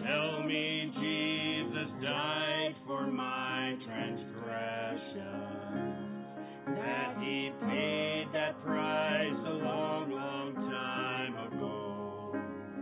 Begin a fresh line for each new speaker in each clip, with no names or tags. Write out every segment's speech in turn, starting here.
Tell me Jesus died for my transgression, that He paid that price a long, long time ago,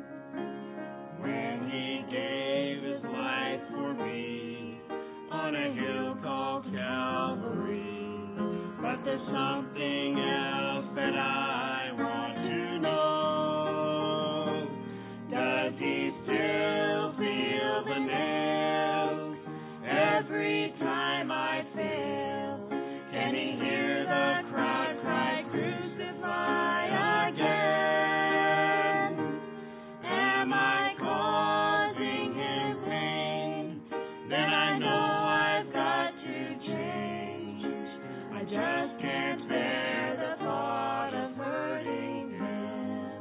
when He gave His life for me on a hill called Calvary. But there's something else that I want to know. Does He still feel the nails every time I fail? Can He hear the crowd cry, crucify again? Am I causing Him pain? Then I know I've got to change. I just can't bear the thought of hurting Him.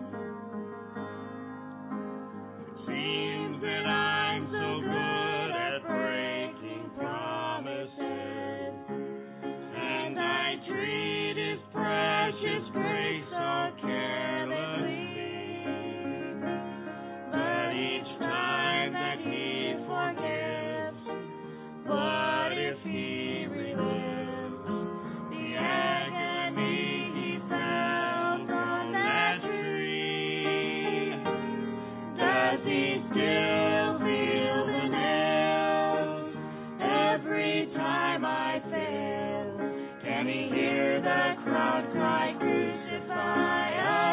It seems that I'm so good at breaking promises, and I treat His precious grace so carelessly. But each time that He forgives, what if He relives the agony He felt on that tree? Does He still feel the nails every time I fail? Can He hear the crowd cry, crucify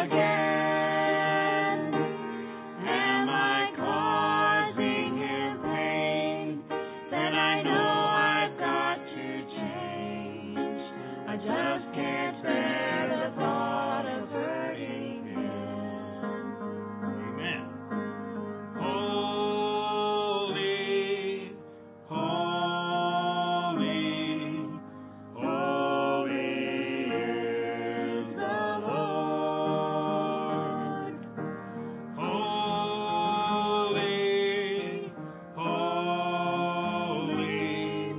again? Am I causing Him pain? Then I know I've got to change. I just can't bear the thought of hurting Him. Amen. Holy, holy, holy is the Lord. Holy, holy,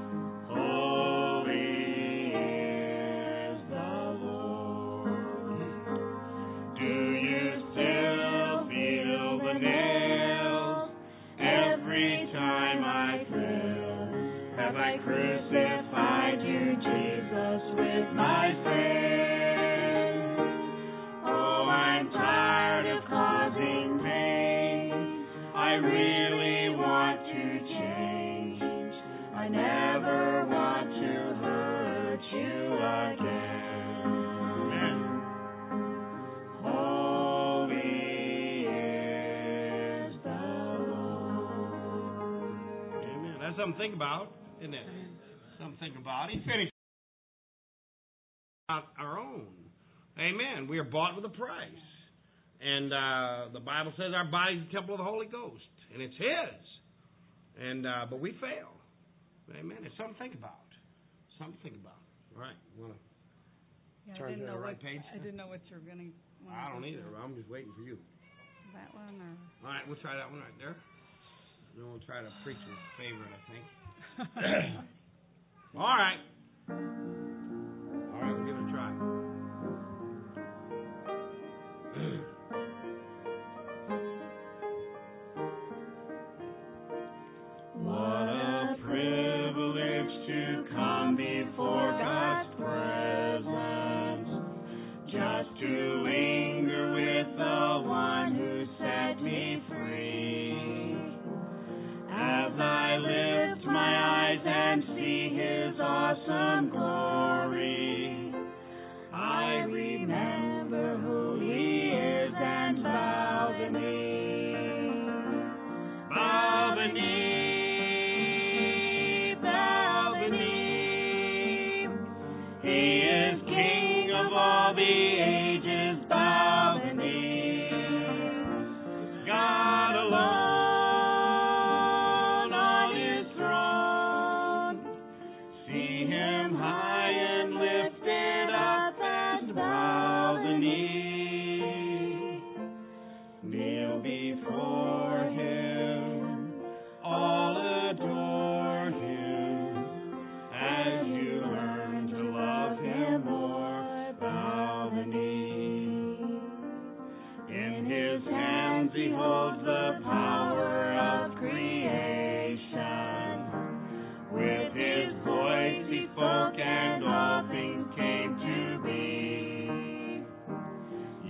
holy is the Lord. Do you still feel the nails every time I fail? Have I crucified you, Jesus, with my sin? Oh, I'm tired of causing pain. I really want to change. I never want to hurt you again. Amen. Holy is the Lord. Amen. That's something to think about, isn't it? Something to think about. He finished on our own. Amen. We are bought with a price. And the Bible says our body is the temple of the Holy Ghost. And it's His. And but we fail. Amen. It's something to think about. Something to think about. All right. You want to turn to the right page?
I didn't know what you were going to.
I don't either. I'm just waiting for you.
That one or?
All right. We'll try that one right there. Then we'll try to preach His favorite, I think. All right. All right. We'll give it a try. What a privilege to come before God's presence, just to linger with the One who set me free. As I lift my eyes and see His awesome glory, I remember who He is and bow the knee. Bow the knee, bow the knee. He is King of all the ages, bow the knee. God alone on His throne. See Him high and lifted up and bow the knee. Kneel before Him, all adore Him. As you learn to love Him more, bow the knee. In His hands He holds the power of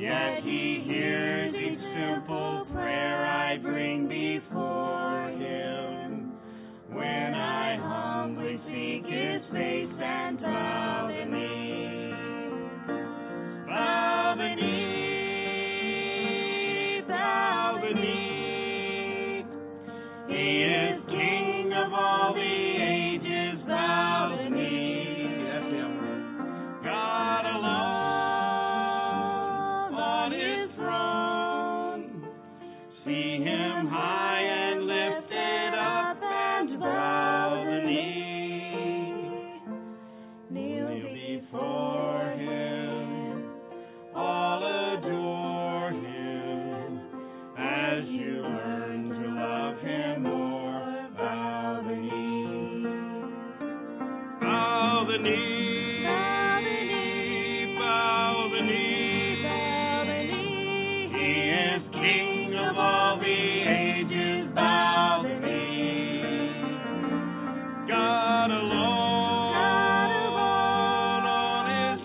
Yet He hears each simple prayer I bring before Him. When I humbly seek His face and bow the knee, bow the knee, bow the knee. He is King of all the ages, bow the knee. That's Him. God alone on His throne. See Him high and lifted up and bow the knee. Kneel before Him, all adore Him. As you learn to love Him more, bow the knee. Bow the knee. Bow the knee. Bow the knee. He is King of all the ages, bow the knee. God alone on His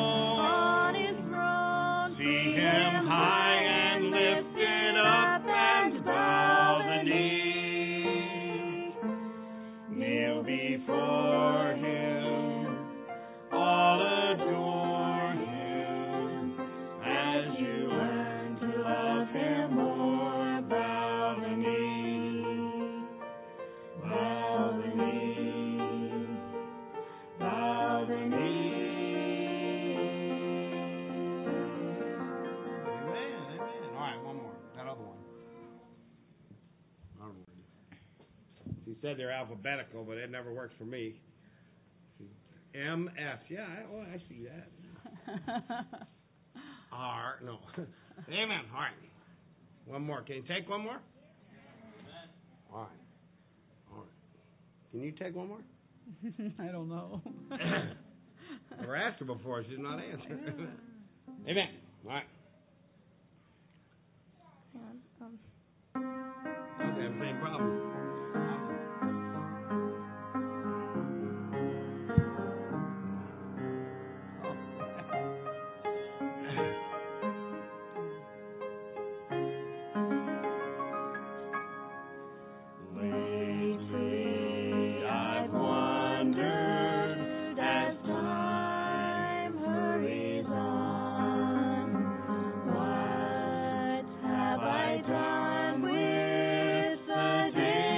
throne. See Him high and lifted up and bow the knee. Kneel before Him, all adore Him. As you learn to love Him more, bow the knee. Bow the knee. Bow the knee. Amen, amen. All right, one more. That other one. She said they're alphabetical, but it never works for me. M.S. Yeah, I see that. R. No. Amen. All right. One more. Can you take one more? All right. All right. Can you take one more?
I don't know.
Never asked her before. She's not answering. Amen. All right. Okay, same problem. Lately I've wondered as time hurries on, what have I done with the day?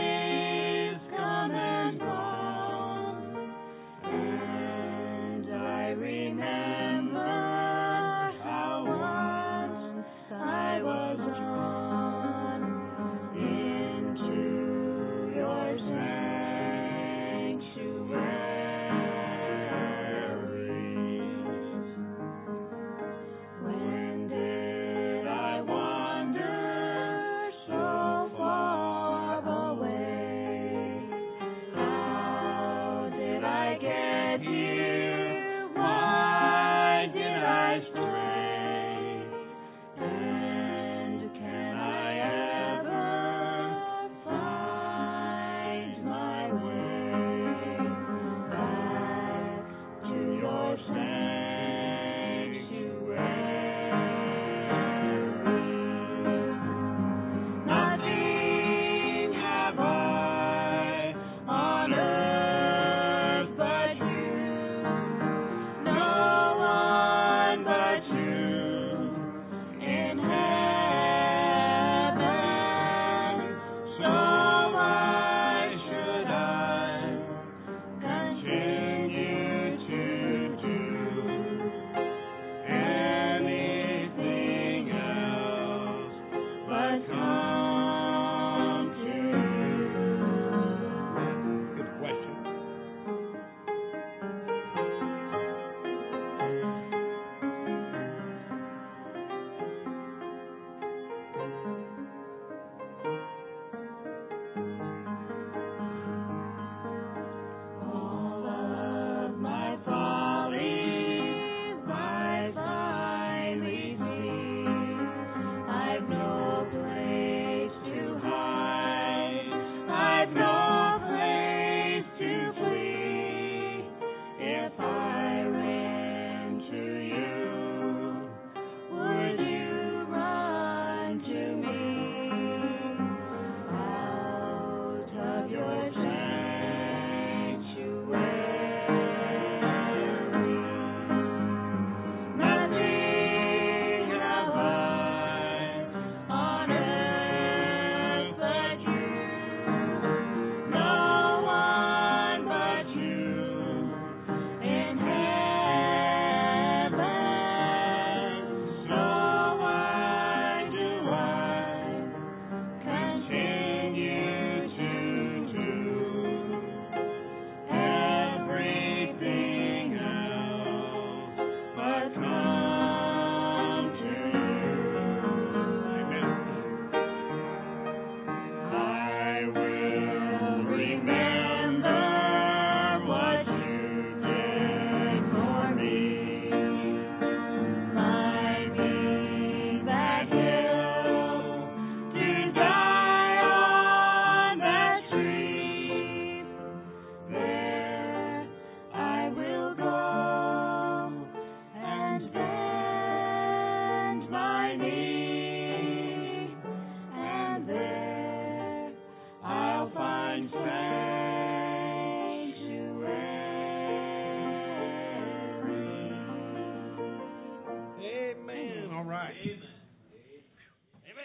Amen.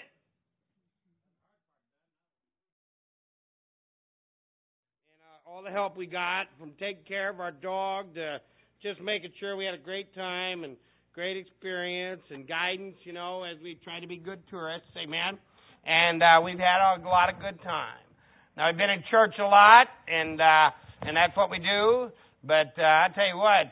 And all the help we got, from taking care of our dog to just making sure we had a great time and great experience and guidance, as we try to be good tourists. Amen. And we've had a lot of good time. Now, we've been in church a lot, and that's what we do. But I tell you what,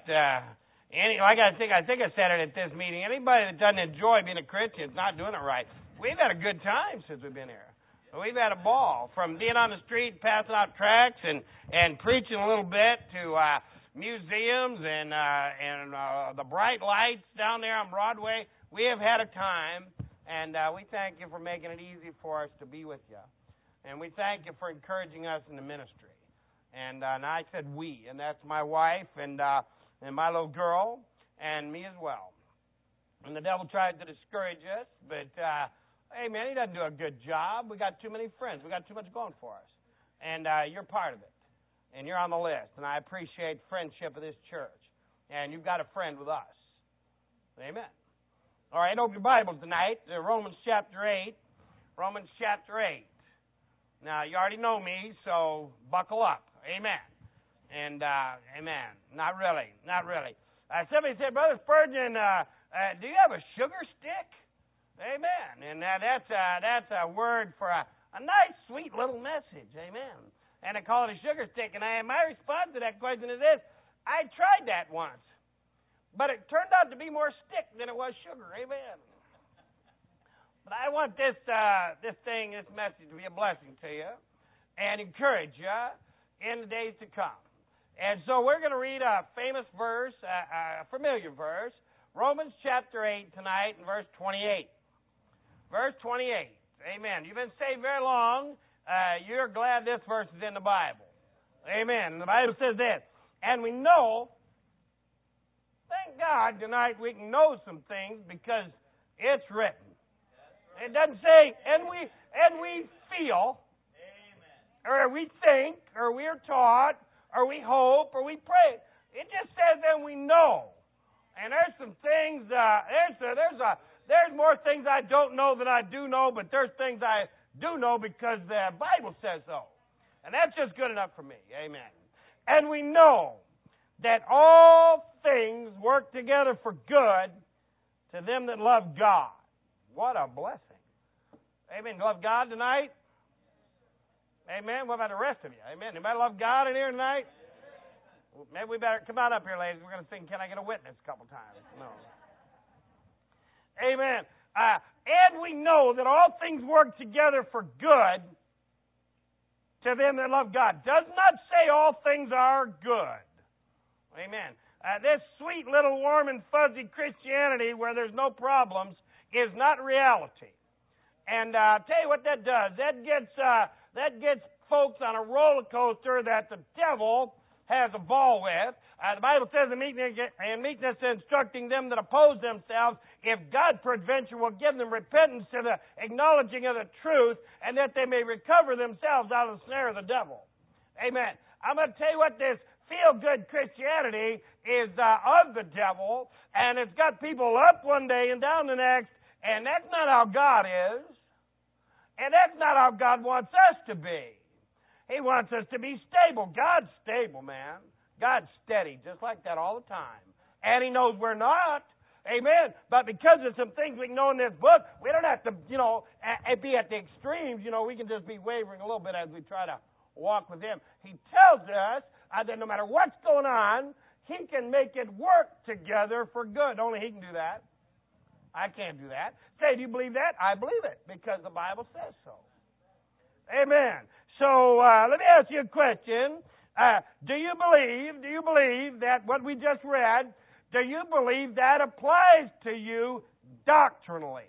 I think I said it at this meeting. Anybody that doesn't enjoy being a Christian is not doing it right. We've had a good time since we've been here. We've had a ball, from being on the street, passing out tracts, and preaching a little bit, to museums and the bright lights down there on Broadway. We have had a time, and we thank you for making it easy for us to be with you. And we thank you for encouraging us in the ministry. And I said we, and that's my wife and my little girl and me as well. And the devil tried to discourage us, but hey, man, he doesn't do a good job. We got too many friends. We got too much going for us. And you're part of it. And you're on the list. And I appreciate friendship of this church. And you've got a friend with us. Amen. All right, open your Bibles tonight. Romans chapter 8. Romans chapter 8. Now, you already know me, so buckle up. Amen. And, amen. Not really. Not really. Somebody said, Brother Spurgeon, do you have a sugar stick? Amen. And that's a word for a nice, sweet little message. Amen. And I call it a sugar stick. And my response to that question is this: I tried that once, but it turned out to be more stick than it was sugar. Amen. But I want this message to be a blessing to you and encourage you in the days to come. And so we're going to read a famous verse, a familiar verse, Romans chapter 8 tonight, and verse 28. Verse 28. Amen. You've been saved very long. You're glad this verse is in the Bible. Amen. And the Bible says this: and we know, thank God tonight we can know some things because it's written. It doesn't say, and we feel, or we think, or we're taught, or we hope, or we pray. It just says, and we know. And there's some things. There's more things I don't know than I do know, but there's things I do know because the Bible says so. And that's just good enough for me. Amen. And we know that all things work together for good to them that love God. What a blessing. Amen. Love God tonight? Amen. What about the rest of you? Amen. Anybody love God in here tonight? Maybe we better come on up here, ladies. We're going to sing Can I Get a Witness a couple times. No. Amen. And we know that all things work together for good to them that love God. Does not say all things are good. Amen. This sweet little warm and fuzzy Christianity where there's no problems is not reality. And I'll tell you what that does. That gets folks on a roller coaster that the devil has a ball with. The Bible says in meekness instructing them that oppose themselves, if God peradventure will give them repentance to the acknowledging of the truth, and that they may recover themselves out of the snare of the devil. Amen. I'm going to tell you what this feel-good Christianity is of the devil, and it's got people up one day and down the next, and that's not how God is. And that's not how God wants us to be. He wants us to be stable. God's stable, man. God's steady, just like that all the time. And He knows we're not. Amen. But because of some things we know in this book, we don't have to, be at the extremes. We can just be wavering a little bit as we try to walk with Him. He tells us that no matter what's going on, He can make it work together for good. Only He can do that. I can't do that. Say, do you believe that? I believe it because the Bible says so. Amen. So let me ask you a question. Do you believe that what we just read, do you believe that applies to you doctrinally?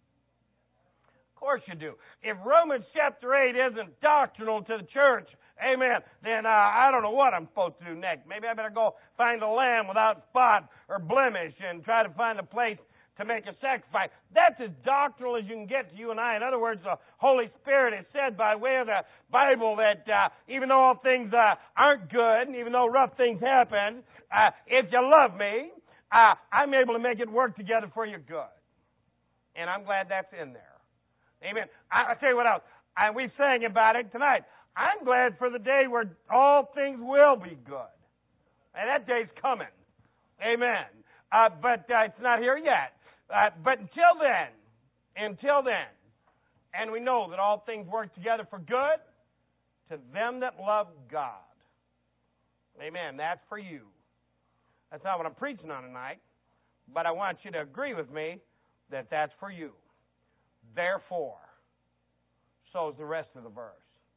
Of course you do. If Romans chapter 8 isn't doctrinal to the church, amen, then I don't know what I'm supposed to do next. Maybe I better go find a lamb without spot or blemish and try to find a place to make a sacrifice. That's as doctrinal as you can get to you and I. In other words, the Holy Spirit has said by way of the Bible that even though all things aren't good, and even though rough things happen, if you love me, I'm able to make it work together for your good. And I'm glad that's in there. Amen. I'll tell you what else. We sang about it tonight. I'm glad for the day where all things will be good. And that day's coming. Amen. But it's not here yet. But until then, and we know that all things work together for good to them that love God. Amen. That's for you. That's not what I'm preaching on tonight. But I want you to agree with me that that's for you. Therefore, so is the rest of the verse.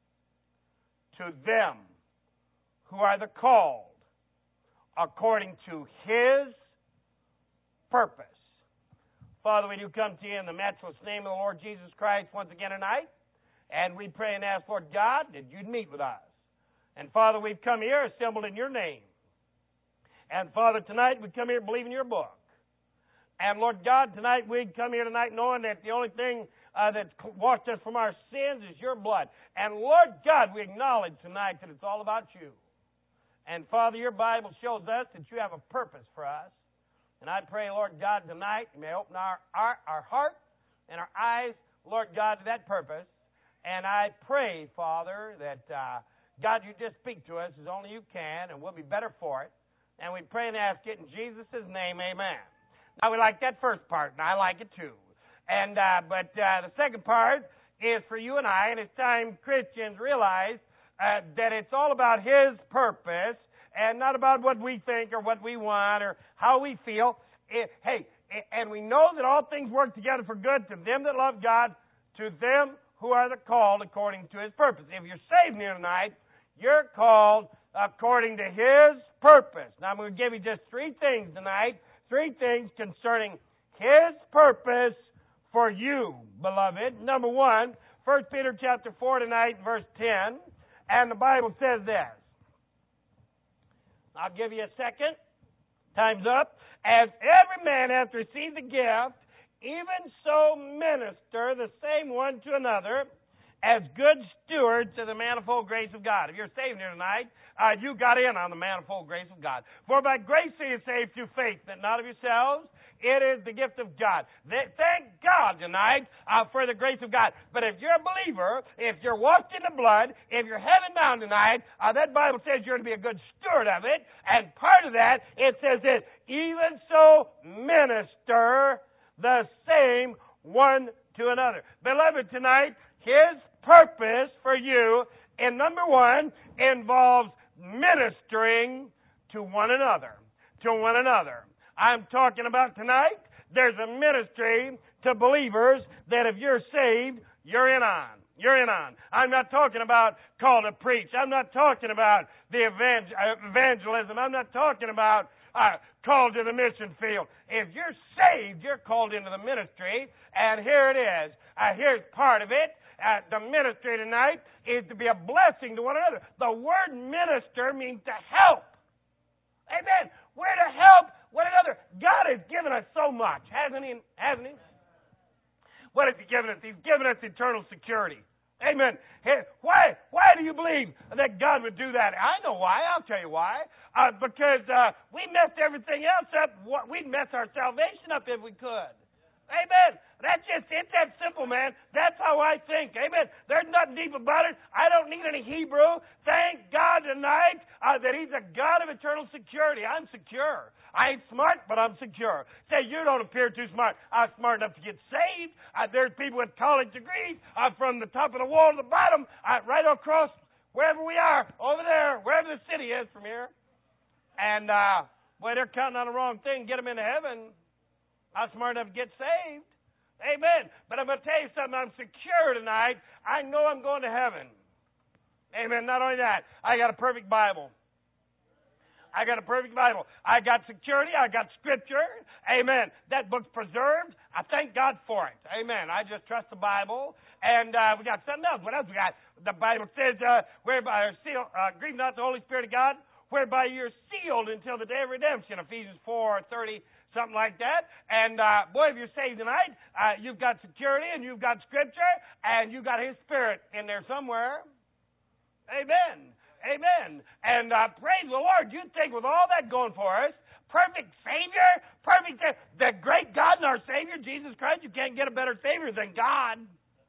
To them who are the called according to His purpose. Father, we do come to you in the matchless name of the Lord Jesus Christ once again tonight. And we pray and ask, Lord God, that you'd meet with us. And Father, we've come here assembled in your name. And Father, tonight we come here believing your book. And Lord God, tonight we come here tonight knowing that the only thing that washed us from our sins is your blood. And Lord God, we acknowledge tonight that it's all about you. And Father, your Bible shows us that you have a purpose for us. And I pray, Lord God, tonight you may open our heart and our eyes, Lord God, to that purpose. And I pray, Father, that God, you just speak to us as only you can, and we'll be better for it. And we pray and ask it in Jesus' name, amen. Now, we like that first part, and I like it too. And but the second part is for you and I, and it's time Christians realize that it's all about His purpose and not about what we think or what we want or how we feel. And we know that all things work together for good to them that love God, to them who are the called according to His purpose. If you're saved here tonight, you're called according to His purpose. Now, I'm going to give you just three things tonight, three things concerning His purpose for you, beloved. Number one, 1 Peter chapter 4 tonight, verse 10, and the Bible says this. I'll give you a second. Time's up. As every man hath received a gift, even so minister the same one to another, as good stewards of the manifold grace of God. If you're saved here tonight, you got in on the manifold grace of God. For by grace are you saved through faith, that not of yourselves. It is the gift of God. Thank God tonight for the grace of God. But if you're a believer, if you're washed in the blood, if you're heaven bound tonight, that Bible says you're to be a good steward of it. And part of that, it says this, even so minister the same one to another. Beloved, tonight, His purpose for you, in number one, involves ministering to one another. To one another. I'm talking about tonight, there's a ministry to believers that if you're saved, you're in on. You're in on. I'm not talking about call to preach. I'm not talking about the evangelism. I'm not talking about called to the mission field. If you're saved, you're called into the ministry, and here it is. Here's part of it. The ministry tonight is to be a blessing to one another. The word minister means to help. Amen. We're to help one another. God has given us so much, hasn't He? Hasn't He? What has He given us? He's given us eternal security. Amen. Why do you believe that God would do that? I know why. I'll tell you why. Because we messed everything else up. We'd mess our salvation up if we could. Amen. It's that simple, man. That's how I think. Amen. There's nothing deep about it. I don't need any Hebrew. Thank God tonight that He's a God of eternal security. I'm secure. I ain't smart, but I'm secure. Say, you don't appear too smart. I'm smart enough to get saved. There's people with college degrees from the top of the wall to the bottom, right across wherever we are, over there, wherever the city is from here. And, boy, they're counting on the wrong thing. Get them into heaven. I'm smart enough to get saved. Amen. But I'm going to tell you something. I'm secure tonight. I know I'm going to heaven. Amen. Not only that, I got a perfect Bible. I got a perfect Bible. I got security. I got Scripture. Amen. That book's preserved. I thank God for it. Amen. I just trust the Bible. And we got something else. What else we got? The Bible says, whereby grieve not the Holy Spirit of God, whereby you're sealed until the day of redemption. Ephesians 4:30. Something like that. And, boy, if you're saved tonight, you've got security and you've got Scripture and you've got His Spirit in there somewhere. Amen. Amen. And praise the Lord. You'd think with all that going for us, perfect Savior, the great God and our Savior, Jesus Christ. You can't get a better Savior than God.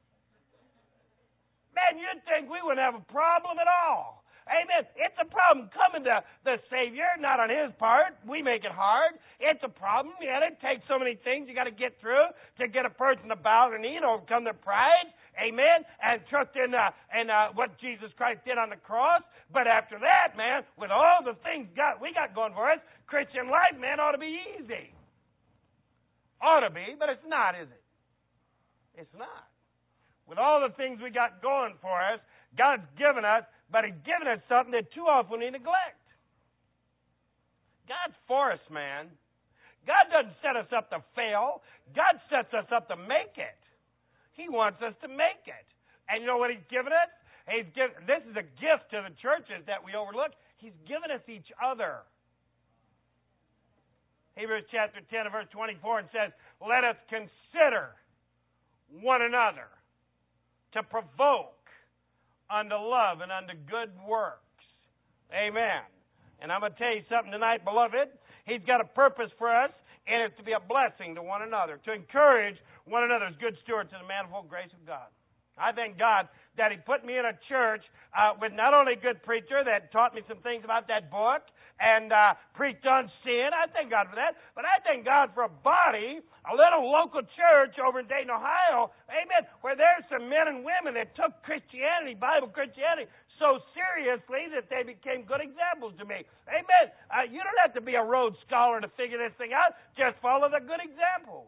Man, you'd think we wouldn't have a problem at all. Amen. It's a problem coming to the Savior, not on His part. We make it hard. It's a problem. Yeah, it takes so many things you got to get through to get a person to bow their knee and overcome their pride. Amen. And trust in what Jesus Christ did on the cross. But after that, man, with all the things we got going for us, Christian life, man, ought to be easy. Ought to be, but it's not, is it? It's not. With all the things we got going for us, God's given us, but He's given us something that too often we neglect. God's for us, man. God doesn't set us up to fail. God sets us up to make it. He wants us to make it. And you know what He's given us? This is a gift to the churches that we overlook. He's given us each other. Hebrews chapter 10 and verse 24 says, let us consider one another to provoke unto love and unto good works. Amen. And I'm going to tell you something tonight, beloved. He's got a purpose for us, and it's to be a blessing to one another, to encourage one another as good stewards of the manifold grace of God. I thank God that He put me in a church with not only a good preacher that taught me some things about that book and preached on sin. I thank God for that. But I thank God for a body, a little local church over in Dayton, Ohio, amen, where there's some men and women that took Christianity, Bible Christianity, so seriously that they became good examples to me. Amen. You don't have to be a Rhodes Scholar to figure this thing out. Just follow the good examples.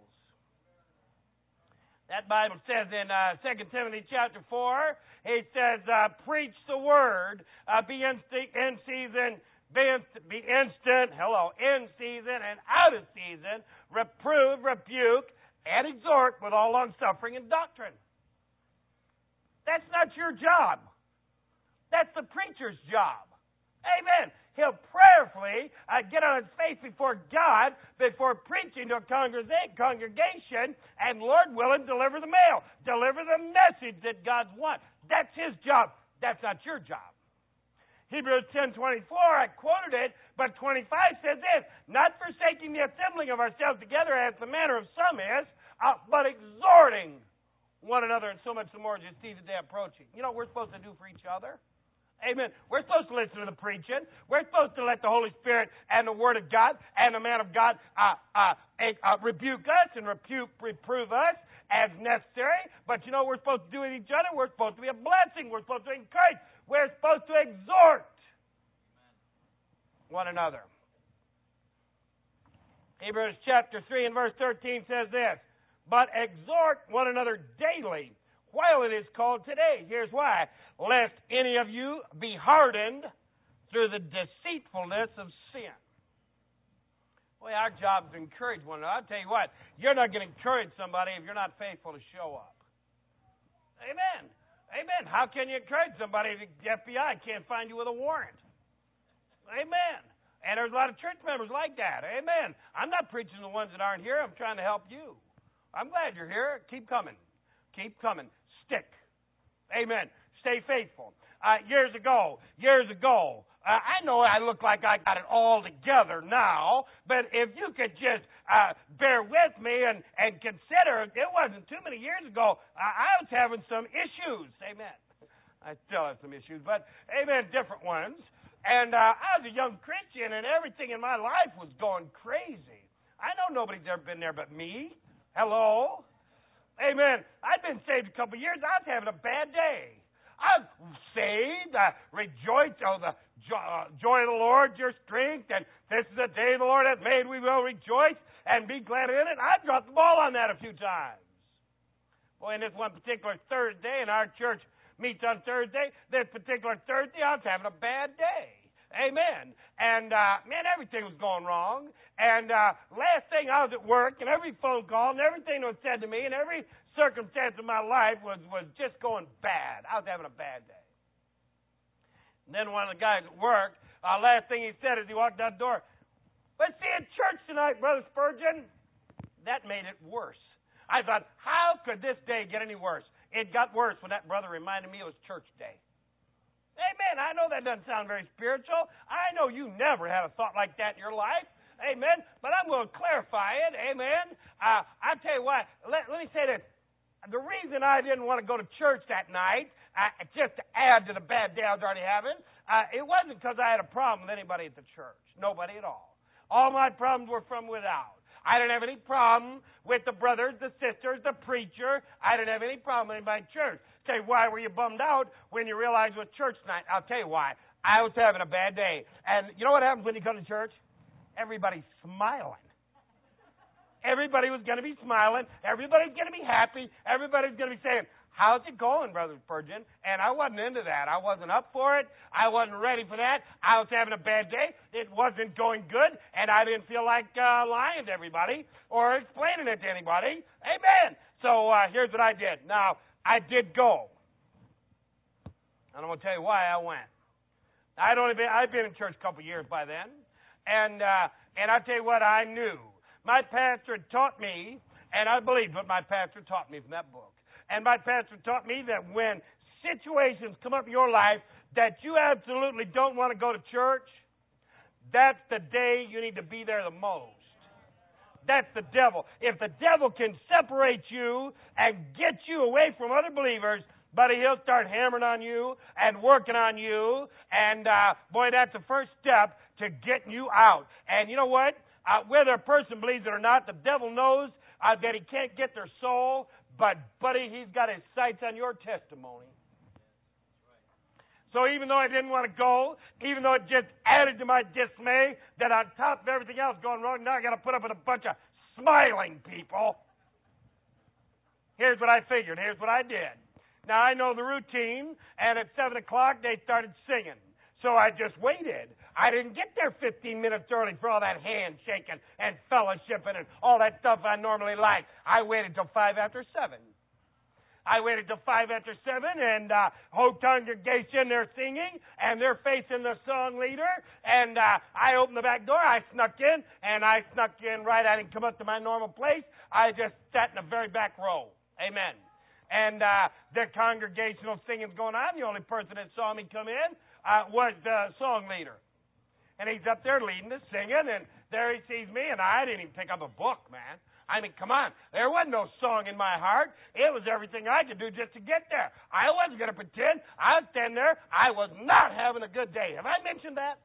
That Bible says in 2 Timothy chapter 4, it says, preach the word, be in season, be instant, in season and out of season, reprove, rebuke, and exhort with all longsuffering and doctrine. That's not your job. That's the preacher's job. Amen. He'll prayerfully get on his face before God before preaching to a congregation and, Lord willing, deliver the mail. Deliver the message that God wants. That's his job. That's not your job. Hebrews 10:24, I quoted it, but 25 says this, not forsaking the assembling of ourselves together as the manner of some is, but exhorting one another, and so much the more as you see the day approaching. You know what we're supposed to do for each other? Amen. We're supposed to listen to the preaching. We're supposed to let the Holy Spirit and the Word of God and the man of God rebuke us and reprove us as necessary. But you know what we're supposed to do with each other? We're supposed to be a blessing. We're supposed to encourage. We're supposed to exhort one another. Hebrews chapter 3 and verse 13 says this, but exhort one another daily while it is called today. Here's why. Lest any of you be hardened through the deceitfulness of sin. Well, our job is to encourage one another. I'll tell you what, you're not going to encourage somebody if you're not faithful to show up. Amen. Amen. How can you encourage somebody if the FBI can't find you with a warrant? Amen. And there's a lot of church members like that. Amen. I'm not preaching to the ones that aren't here. I'm trying to help you. I'm glad you're here. Keep coming. Keep coming. Stick. Amen. Stay faithful. Years ago, I know I look like I got it all together now, but if you could just bear with me and consider, it wasn't too many years ago, I was having some issues. Amen. I still have some issues, but amen, different ones. And I was a young Christian, and everything in my life was going crazy. I know nobody's ever been there but me. Hello? Amen. I'd been saved a couple years. I was having a bad day. I was saved, rejoiced, the joy of the Lord, your strength, and this is the day the Lord hath made, we will rejoice and be glad in it. I dropped the ball on that a few times. Boy, in this one particular Thursday, and our church meets on Thursday, this particular Thursday, I was having a bad day. Amen. And, man, everything was going wrong. And last thing, I was at work, and every phone call and everything that was said to me and every circumstance of my life was just going bad. I was having a bad day. And then one of the guys at work, last thing he said as he walked out the door, let's see you at church tonight, Brother Spurgeon. That made it worse. I thought, how could this day get any worse? It got worse when that brother reminded me it was church day. Amen. I know that doesn't sound very spiritual. I know you never had a thought like that in your life. Amen. But I'm going to clarify it. Amen. I tell you what, let me say this. The reason I didn't want to go to church that night, just to add to the bad day I was already having, it wasn't because I had a problem with anybody at the church. Nobody at all. All my problems were from without. I didn't have any problem with the brothers, the sisters, the preacher. I didn't have any problem with anybody in church. Say, why were you bummed out when you realized it was church night? I'll tell you why. I was having a bad day. And you know what happens when you come to church? Everybody's smiling. Everybody was going to be smiling. Everybody's going to be happy. Everybody's going to be saying, how's it going, Brother Spurgeon? And I wasn't into that. I wasn't up for it. I wasn't ready for that. I was having a bad day. It wasn't going good, and I didn't feel like lying to everybody or explaining it to anybody. Amen. So here's what I did. Now, I did go. And I'm going to tell you why I went. I've been in church a couple of years by then, and I'll tell you what I knew. My pastor had taught me, and I believed what my pastor taught me from that book. And my pastor taught me that when situations come up in your life that you absolutely don't want to go to church, that's the day you need to be there the most. That's the devil. If the devil can separate you and get you away from other believers, buddy, he'll start hammering on you and working on you. And, boy, that's the first step to getting you out. And you know what? Whether a person believes it or not, the devil knows that he can't get their soul. But, buddy, he's got his sights on your testimony. So even though I didn't want to go, even though it just added to my dismay that on top of everything else going wrong, now I got to put up with a bunch of smiling people. Here's what I figured. Here's what I did. Now, I know the routine, and at 7 o'clock, they started singing. So I just waited. I didn't get there 15 minutes early for all that handshaking and fellowshipping and all that stuff I normally like. I waited till 5 after 7. I waited till 5 after 7, and whole congregation, they're singing, and they're facing the song leader. And I opened the back door. I snuck in, and I snuck in right. I didn't come up to my normal place. I just sat in the very back row. Amen. And the congregational singing's going on. The only person that saw me come in was the song leader. And he's up there leading the singing, and there he sees me, and I didn't even pick up a book, man. I mean, come on. There wasn't no song in my heart. It was everything I could do just to get there. I wasn't going to pretend. I was standing there. I was not having a good day. Have I mentioned that?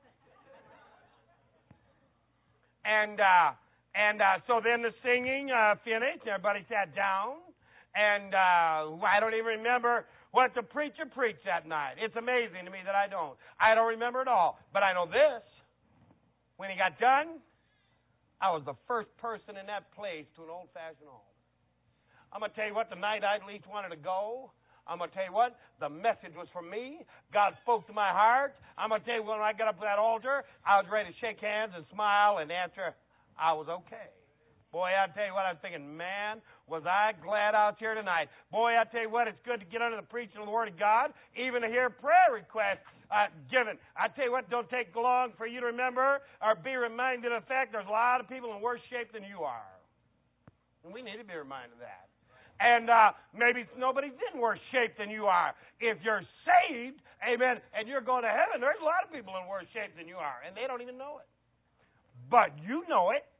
And so then the singing finished. Everybody sat down. And I don't even remember what the preacher preached that night. It's amazing to me that I don't. I don't remember it all. But I know this. When he got done, I was the first person in that place to an old-fashioned altar. I'm going to tell you what, the night I least wanted to go, I'm going to tell you what, the message was from me. God spoke to my heart. I'm going to tell you, when I got up to that altar, I was ready to shake hands and smile and answer, I was okay. Boy, I tell you what, I'm thinking, man, was I glad out here tonight. Boy, I tell you what, it's good to get under the preaching of the Word of God, even to hear prayer requests given. I tell you what, don't take long for you to remember or be reminded of the fact there's a lot of people in worse shape than you are. And we need to be reminded of that. And maybe nobody's in worse shape than you are. If you're saved, amen, and you're going to heaven, there's a lot of people in worse shape than you are, and they don't even know it. But you know it.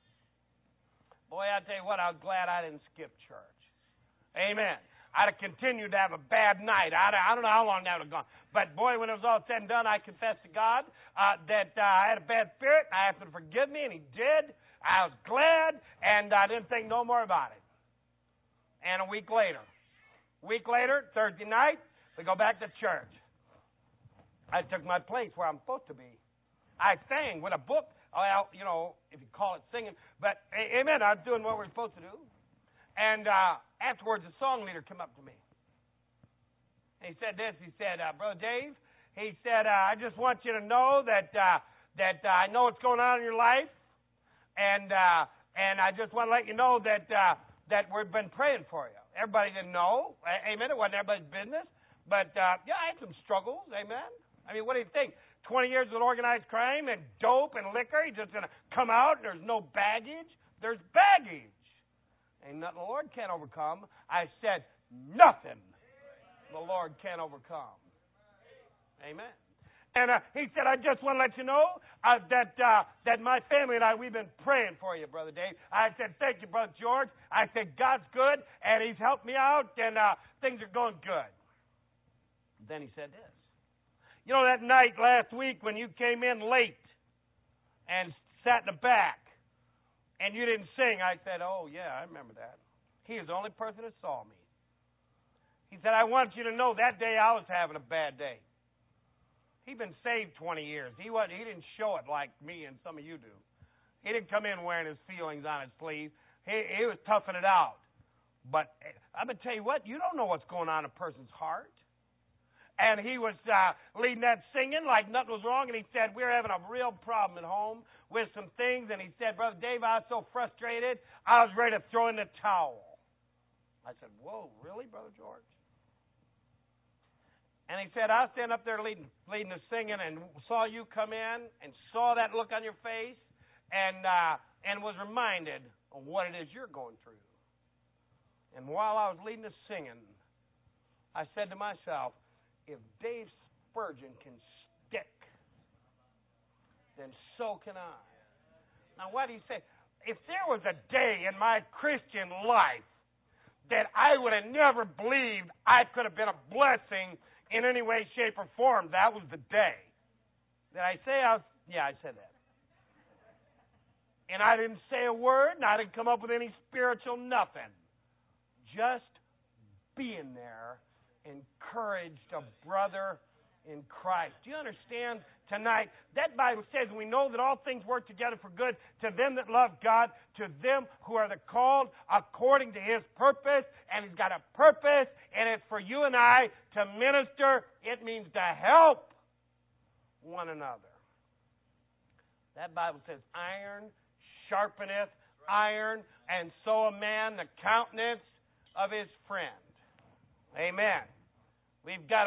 Boy, I tell you what, I was glad I didn't skip church. Amen. I'd have continued to have a bad night. I don't know how long that would have gone. But, boy, when it was all said and done, I confessed to God that I had a bad spirit. I asked him to forgive me, and he did. I was glad, and I didn't think no more about it. And a week later, Thursday night, we go back to church. I took my place where I'm supposed to be. I sang with a book. Well, you know, if you call it singing. But, amen, I was doing what we're supposed to do. And afterwards, the song leader came up to me. And he said this. He said, Brother Dave, he said, I just want you to know that I know what's going on in your life. And I just want to let you know that we've been praying for you. Everybody didn't know. Amen. It wasn't everybody's business. But, yeah, I had some struggles. Amen. I mean, what do you think? 20 years with organized crime and dope and liquor, he's just going to come out and there's no baggage? There's baggage. Ain't nothing the Lord can't overcome. I said, nothing the Lord can't overcome. Amen. And he said, I just want to let you know that my family and I, we've been praying for you, Brother Dave. I said, thank you, Brother George. I said, God's good, and he's helped me out, and things are going good. Then he said this. You know that night last week when you came in late and sat in the back and you didn't sing? I said, oh, yeah, I remember that. He is the only person that saw me. He said, I want you to know that day I was having a bad day. He'd been saved 20 years. He didn't show it like me and some of you do. He didn't come in wearing his feelings on his sleeve. He was toughing it out. But I'm going to tell you what, you don't know what's going on in a person's heart. And he was leading that singing like nothing was wrong. And he said, we're having a real problem at home with some things. And he said, Brother Dave, I was so frustrated, I was ready to throw in the towel. I said, whoa, really, Brother George? And he said, I was standing up there leading the singing and saw you come in and saw that look on your face and was reminded of what it is you're going through. And while I was leading the singing, I said to myself, if Dave Spurgeon can stick, then so can I. Now, why do you say? If there was a day in my Christian life that I would have never believed I could have been a blessing in any way, shape, or form, that was the day. Did I say yeah, I said that. And I didn't say a word, and I didn't come up with any spiritual nothing. Just being there encouraged a brother in Christ. Do you understand tonight? That Bible says we know that all things work together for good to them that love God, to them who are the called according to His purpose. And He's got a purpose, and it's for you and I to minister. It means to help one another. That Bible says, iron sharpeneth iron, and so a man the countenance of his friend. Amen. We've got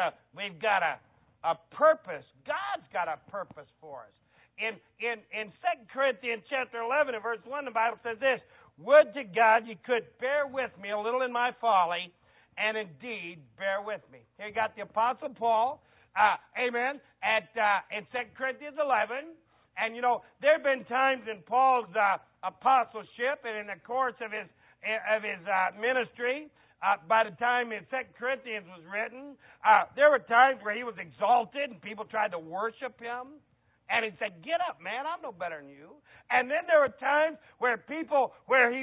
a purpose. God's got a purpose for us. In 2 Corinthians chapter 11 and verse 1, the Bible says this, would to God you could bear with me a little in my folly, and indeed bear with me. Here you got the Apostle Paul, amen, in 2 Corinthians 11. And, you know, there have been times in Paul's apostleship and in the course of his ministry, by the time 2 Corinthians was written, there were times where he was exalted and people tried to worship him. And he said, get up, man, I'm no better than you. And then there were times where people would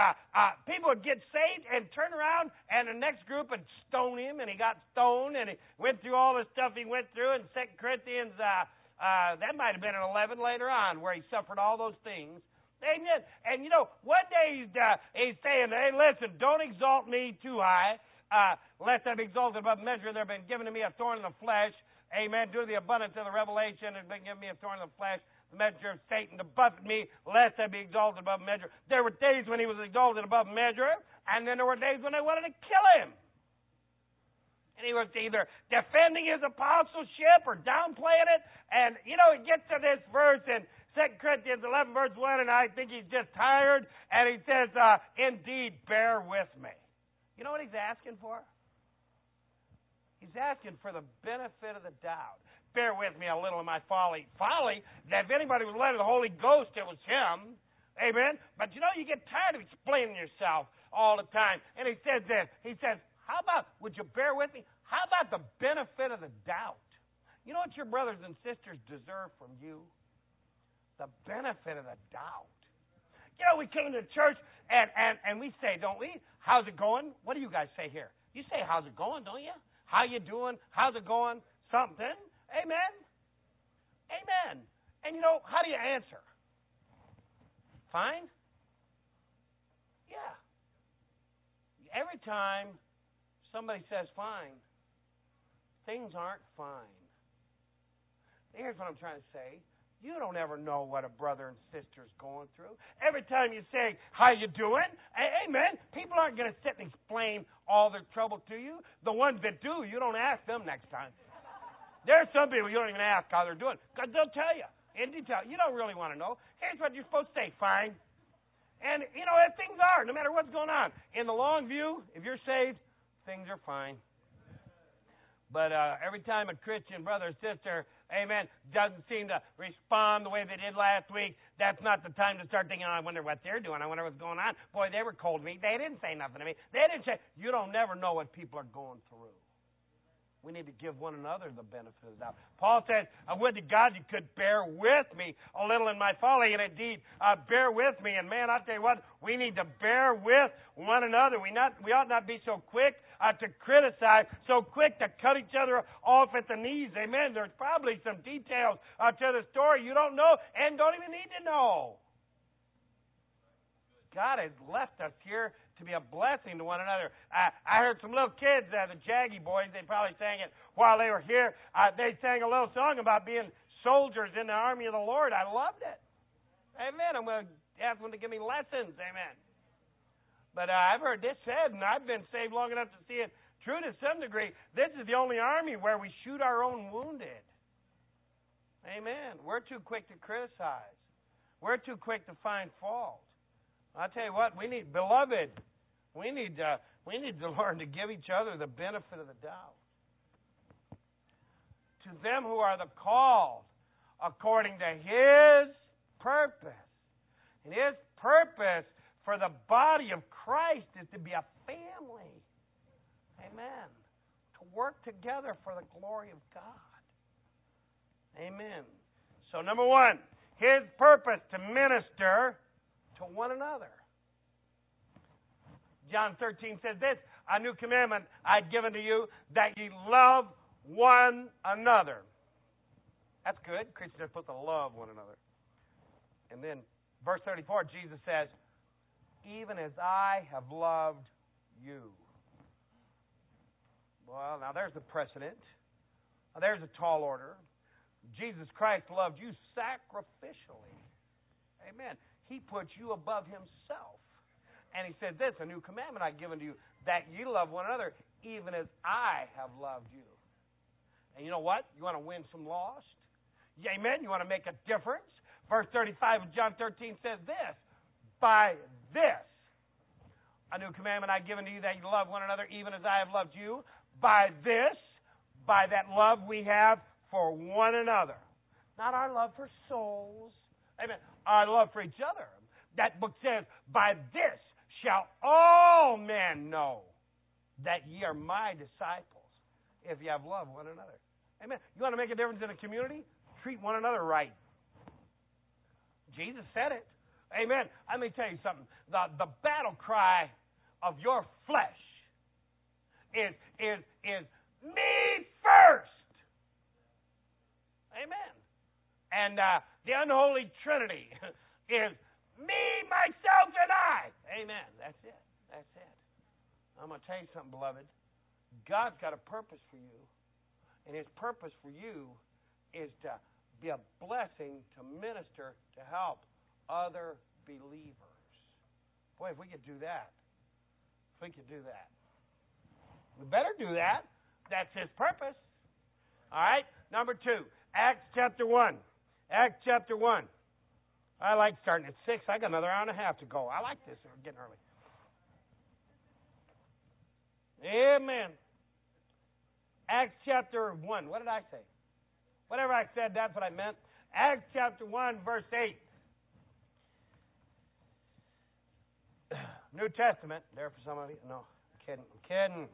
get saved and turn around and the next group would stone him, and he got stoned, and he went through all the stuff he went through in 2 Corinthians, that might have been in 11 later on, where he suffered all those things. Amen. And, you know, one day he's saying, hey, listen, don't exalt me too high, lest I be exalted above measure. There have been given to me a thorn in the flesh. Amen. Due to the abundance of the revelation, has been given me a thorn in the flesh, the measure of Satan to buffet me, lest I be exalted above measure. There were days when he was exalted above measure, and then there were days when they wanted to kill him. And he was either defending his apostleship or downplaying it. And, you know, it gets to this verse in 2 Corinthians 11, verse 1, and I think he's just tired. And he says, indeed, bear with me. You know what he's asking for? He's asking for the benefit of the doubt. Bear with me a little in my folly. Folly, that if anybody was led of the Holy Ghost, it was him. Amen? But, you know, you get tired of explaining yourself all the time. And he says this. He says, how about, would you bear with me? How about the benefit of the doubt? You know what your brothers and sisters deserve from you? The benefit of the doubt. You know, we came to church and we say, don't we? How's it going? What do you guys say here? You say, how's it going, don't you? How you doing? How's it going? Something. Amen? Amen. And you know, how do you answer? Fine? Yeah. Every time somebody says fine, things aren't fine. Here's what I'm trying to say. You don't ever know what a brother and sister's going through. Every time you say, how you doing? Amen. People aren't going to sit and explain all their trouble to you. The ones that do, you don't ask them next time. There are some people you don't even ask how they're doing, because they'll tell you in detail. You don't really want to know. Here's what you're supposed to say, fine. And, you know, as things are, no matter what's going on. In the long view, if you're saved, things are fine. But every time a Christian brother or sister, amen, doesn't seem to respond the way they did last week, that's not the time to start thinking, oh, I wonder what they're doing. I wonder what's going on. Boy, they were cold to me. They didn't say nothing to me. They didn't say. You don't never know what people are going through. We need to give one another the benefit of the doubt. Paul says, I would to God you could bear with me a little in my folly, and indeed, bear with me. And man, I'll tell you what, we need to bear with one another. We ought not be so quick to criticize, so quick to cut each other off at the knees. Amen. There's probably some details to the story you don't know and don't even need to know. God has left us here to be a blessing to one another. I heard some little kids, the Jaggy boys, they probably sang it while they were here. They sang a little song about being soldiers in the army of the Lord. I loved it. Amen. I'm going to ask them to give me lessons. Amen. But I've heard this said, and I've been saved long enough to see it true to some degree. This is the only army where we shoot our own wounded. Amen. We're too quick to criticize. We're too quick to find fault. I'll tell you what, beloved, we need to learn to give each other the benefit of the doubt. To them who are the called according to His purpose. And His purpose for the body of Christ is to be a family. Amen. To work together for the glory of God. Amen. So number one, His purpose to minister to one another. John 13 says this, a new commandment I've given to you, that ye love one another. That's good. Christians are supposed to love one another. And then verse 34, Jesus says, even as I have loved you. Well, now there's the precedent. Now there's a tall order. Jesus Christ loved you sacrificially. Amen. He put you above Himself. And He said this, a new commandment I've given to you, that ye love one another, even as I have loved you. And you know what? You want to win some lost? Amen. You want to make a difference? Verse 35 of John 13 says this, by this, a new commandment I've given to you, that you love one another, even as I have loved you. By this, by that love we have for one another. Not our love for souls. Amen. Our love for each other. That book says, by this shall all men know that ye are my disciples, if you have love one another. Amen. You want to make a difference in a community? Treat one another right. Jesus said it. Amen. Let me tell you something. The battle cry of your flesh is me first. Amen. And the unholy trinity is me, myself, and I. Amen. That's it. That's it. I'm going to tell you something, beloved. God's got a purpose for you. And His purpose for you is to be a blessing, to minister, to help other believers. Boy, if we could do that. If we could do that. We better do that. That's His purpose. All right? Number 2, Acts chapter 1. Acts chapter 1. I like starting at 6. I got another hour and a half to go. I like this. We're getting early. Amen. Acts chapter 1. What did I say? Whatever I said, that's what I meant. Acts chapter 1, verse 8. New Testament. There for some of you? No, I'm kidding.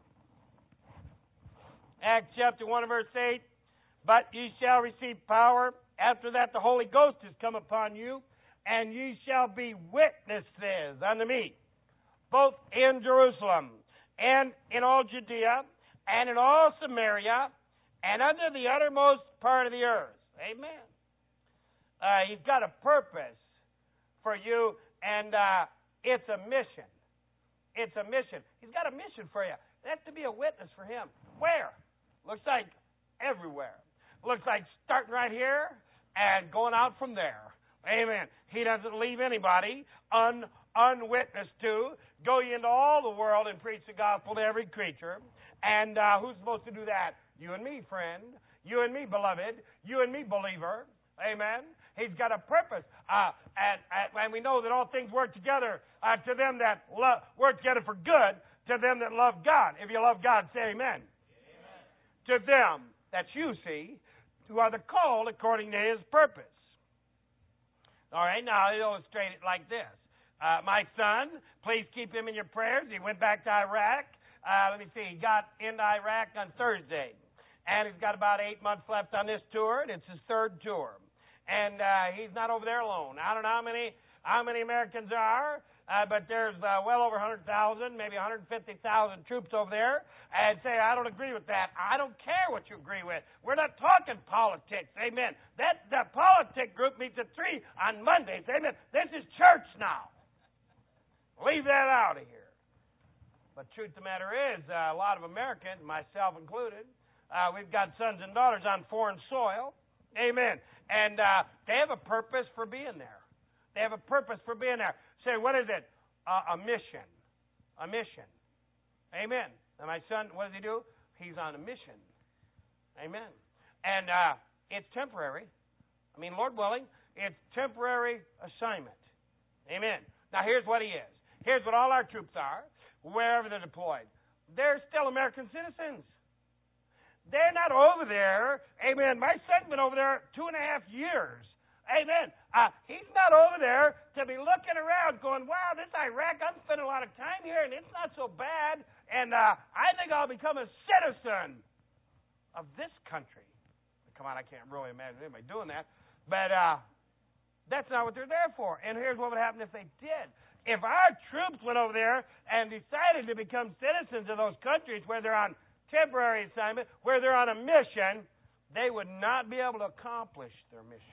Acts chapter 1, verse 8. But ye shall receive power. After that, the Holy Ghost is come upon you, and ye shall be witnesses unto me, both in Jerusalem and in all Judea and in all Samaria and unto the uttermost part of the earth. Amen. He's got a purpose for you, and it's a mission. It's a mission. He's got a mission for you. That's to be a witness for Him. Where? Looks like everywhere. Looks like starting right here and going out from there. Amen. He doesn't leave anybody unwitnessed to. Go ye into all the world and preach the gospel to every creature. And who's supposed to do that? You and me, friend. You and me, beloved. You and me, believer. Amen. He's got a purpose. And we know that all things work together to them that work together for good, to them that love God. If you love God, say amen. to them, that's you, see, who are the called according to his purpose. All right, now I'll illustrate it like this. My son, please keep him in your prayers. He went back to Iraq. Let me see, he got into Iraq on Thursday. And he's got about 8 months left on this tour, and it's his third tour. And he's not over there alone. I don't know how many Americans there are, but there's well over 100,000, maybe 150,000 troops over there. And say, I don't agree with that. I don't care what you agree with. We're not talking politics. Amen. The politic group meets at 3 on Mondays. Amen. This is church now. Leave that out of here. But truth of the matter is, a lot of Americans, myself included, we've got sons and daughters on foreign soil. Amen. And they have a purpose for being there. They have a purpose for being there. Say, what is it? A mission. A mission. Amen. And my son, what does he do? He's on a mission. Amen. And it's temporary. I mean, Lord willing, it's temporary assignment. Amen. Now, here's what he is. Here's what all our troops are, wherever they're deployed. They're still American citizens. They're not over there. Amen. My son's been over there 2.5 years. Amen. He's not over there to be looking around going, wow, this Iraq, I'm spending a lot of time here, and it's not so bad, and I think I'll become a citizen of this country. Come on, I can't really imagine anybody doing that. But that's not what they're there for. And here's what would happen if they did. If our troops went over there and decided to become citizens of those countries where they're on temporary assignment, where they're on a mission, they would not be able to accomplish their mission.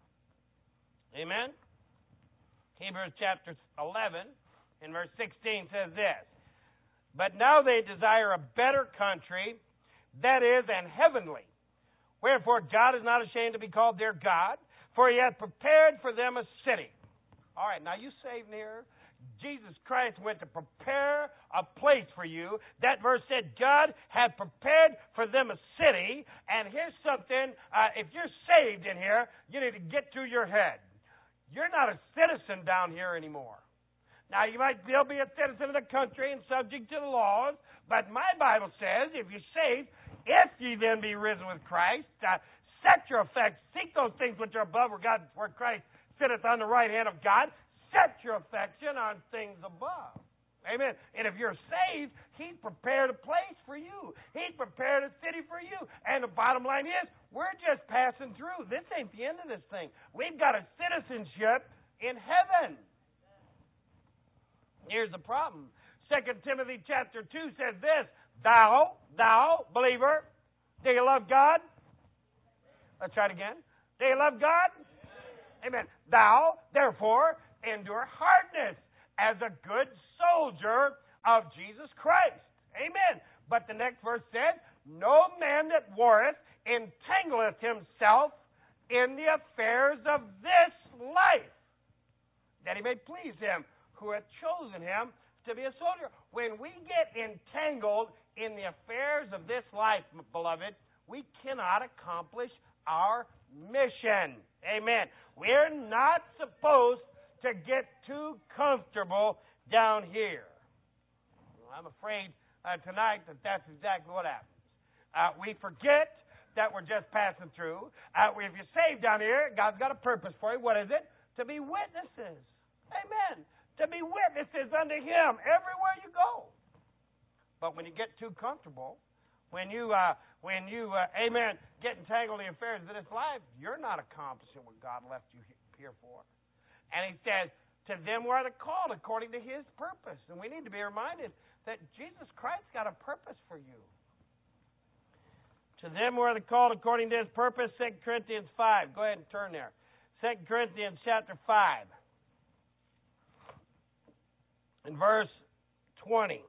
Amen? Hebrews chapter 11 in verse 16 says this, but now they desire a better country, that is, an heavenly. Wherefore God is not ashamed to be called their God, for he hath prepared for them a city. All right, now you saved here. Jesus Christ went to prepare a place for you. That verse said, God had prepared for them a city. And here's something, if you're saved in here, you need to get through your head. You're not a citizen down here anymore. Now, you might still be a citizen of the country and subject to the laws, but my Bible says, if you're saved, if ye then be risen with Christ, set your affections, seek those things which are above where Christ sitteth on the right hand of God. Set your affection on things above. Amen. And if you're saved, he's prepared a place for you. He's prepared a city for you. And the bottom line is, we're just passing through. This ain't the end of this thing. We've got a citizenship in heaven. Here's the problem. 2 Timothy chapter 2 says this, Thou, believer, do you love God? Let's try it again. Do you love God? Amen. Thou, therefore, endure hardness as a good soldier of Jesus Christ. Amen. But the next verse says, no man that warreth entangleth himself in the affairs of this life, that he may please him who hath chosen him to be a soldier. When we get entangled in the affairs of this life, beloved, we cannot accomplish our mission. Amen. We're not supposed to get too comfortable down here. Well, I'm afraid tonight that's exactly what happens. We forget that we're just passing through. If you're saved down here, God's got a purpose for you. What is it? To be witnesses. Amen. To be witnesses unto him everywhere you go. But when you get too comfortable, when you amen, get entangled in the affairs of this life, you're not accomplishing what God left you here for. And he says, to them who are the called according to his purpose. And we need to be reminded that Jesus Christ got a purpose for you. To them who are the called according to his purpose, 2 Corinthians 5. Go ahead and turn there. 2 Corinthians chapter 5. In verse 20.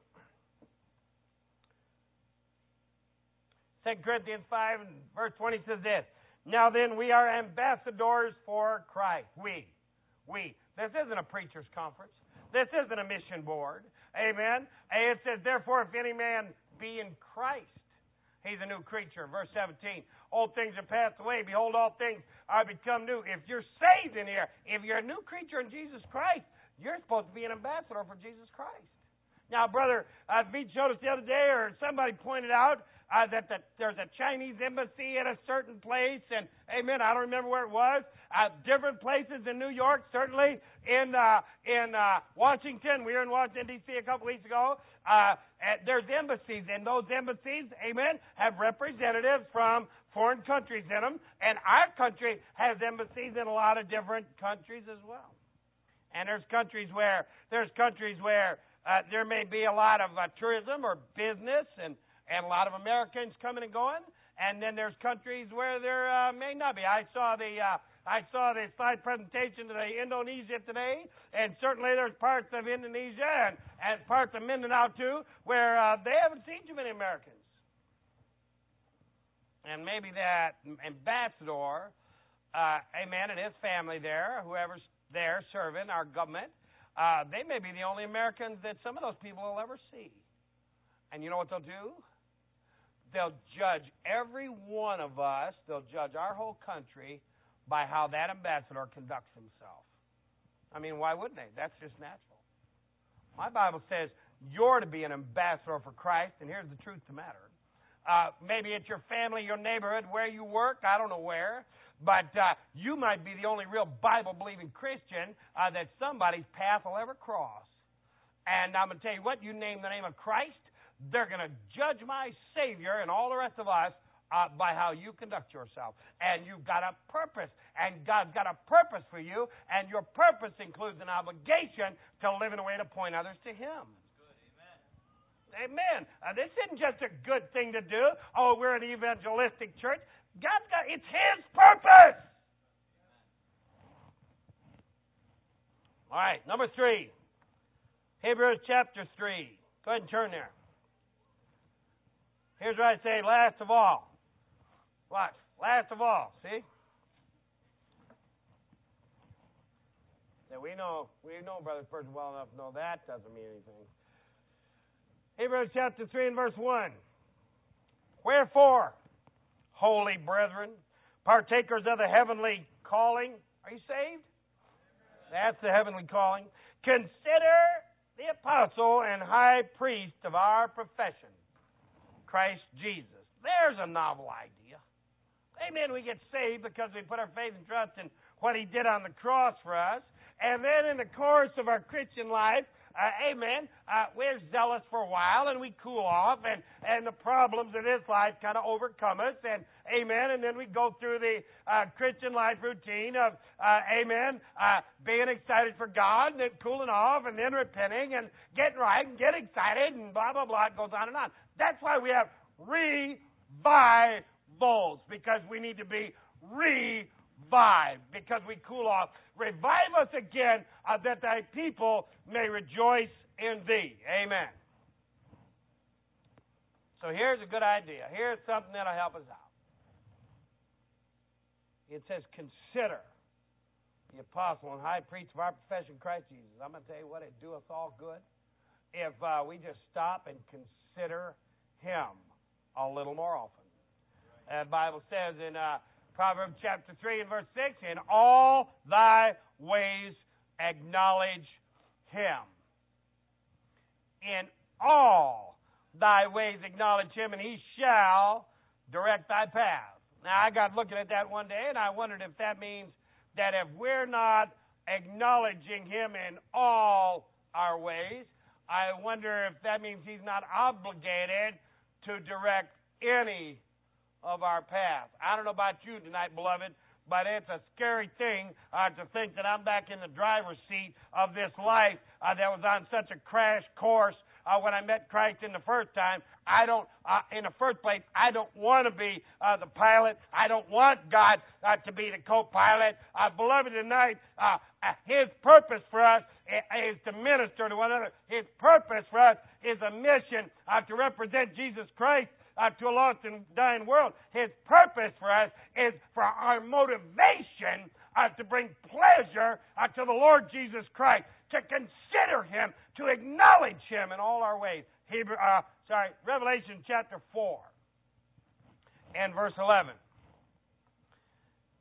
2 Corinthians 5 and verse 20 says this, now then we are ambassadors for Christ. We. This isn't a preacher's conference. This isn't a mission board. Amen. And it says, therefore, if any man be in Christ, he's a new creature. Verse 17, old things are passed away. Behold, all things are become new. If you're saved in here, if you're a new creature in Jesus Christ, you're supposed to be an ambassador for Jesus Christ. Now, Brother Veach showed us the other day, or somebody pointed out, that there's a Chinese embassy at a certain place, and amen, I don't remember where it was. Different places in New York, certainly in Washington. We were in Washington, D.C. a couple weeks ago. There's embassies, and those embassies, amen, have representatives from foreign countries in them, and our country has embassies in a lot of different countries as well. And there's countries where there may be a lot of tourism or business, and a lot of Americans coming and going. And then there's countries where there may not be. I saw the slide presentation to Indonesia today, and certainly there's parts of Indonesia and parts of Mindanao too where they haven't seen too many Americans. And maybe that ambassador, amen, and his family there, whoever's there serving our government, they may be the only Americans that some of those people will ever see. And you know what they'll do? They'll judge every one of us, they'll judge our whole country by how that ambassador conducts himself. I mean, why wouldn't they? That's just natural. My Bible says you're to be an ambassador for Christ, and here's the truth of the matter. Maybe it's your family, your neighborhood, where you work, I don't know where, but you might be the only real Bible-believing Christian that somebody's path will ever cross. And I'm going to tell you what, you name the name of Christ, they're going to judge my Savior and all the rest of us by how you conduct yourself. And you've got a purpose, and God's got a purpose for you, and your purpose includes an obligation to live in a way to point others to Him. Amen. This isn't just a good thing to do. Oh, we're an evangelistic church. It's His purpose. All right, number 3. Hebrews chapter 3. Go ahead and turn there. Here's what I say, last of all. Watch, last of all, see? Now we know Brother Spurgeon well enough to know that doesn't mean anything. Hebrews chapter 3 and verse 1. Wherefore, holy brethren, partakers of the heavenly calling, are you saved? That's the heavenly calling. Consider the apostle and high priest of our profession, Christ Jesus. There's a novel idea. Amen. We get saved because we put our faith and trust in what He did on the cross for us. And then in the course of our Christian life, amen, we're zealous for a while and we cool off and the problems of this life kind of overcome us. And amen. And then we go through the Christian life routine of, being excited for God and then cooling off and then repenting and getting right and getting excited and blah, blah, blah. It goes on and on. That's why we have revivals, because we need to be revived, because we cool off. Revive us again, that thy people may rejoice in thee. Amen. So here's a good idea. Here's something that'll help us out. It says, consider the apostle and high priest of our profession, Christ Jesus. I'm going to tell you what, it'd do us all good if we just stop and consider Him a little more often. The Bible says in Proverbs chapter 3 and verse 6, in all thy ways acknowledge Him. In all thy ways acknowledge Him, and He shall direct thy path. Now, I got looking at that one day, and I wondered if that means that if we're not acknowledging Him in all our ways, I wonder if that means He's not obligated to direct any of our path. I don't know about you tonight, beloved, but it's a scary thing to think that I'm back in the driver's seat of this life that was on such a crash course when I met Christ in the first time. In the first place, I don't want to be the pilot. I don't want God to be the co-pilot. Beloved, tonight, His purpose for us is to minister to one another. His purpose for us is a mission to represent Jesus Christ to a lost and dying world. His purpose for us is for our motivation to bring pleasure to the Lord Jesus Christ, to consider Him, to acknowledge Him in all our ways. Revelation chapter 4 and verse 11.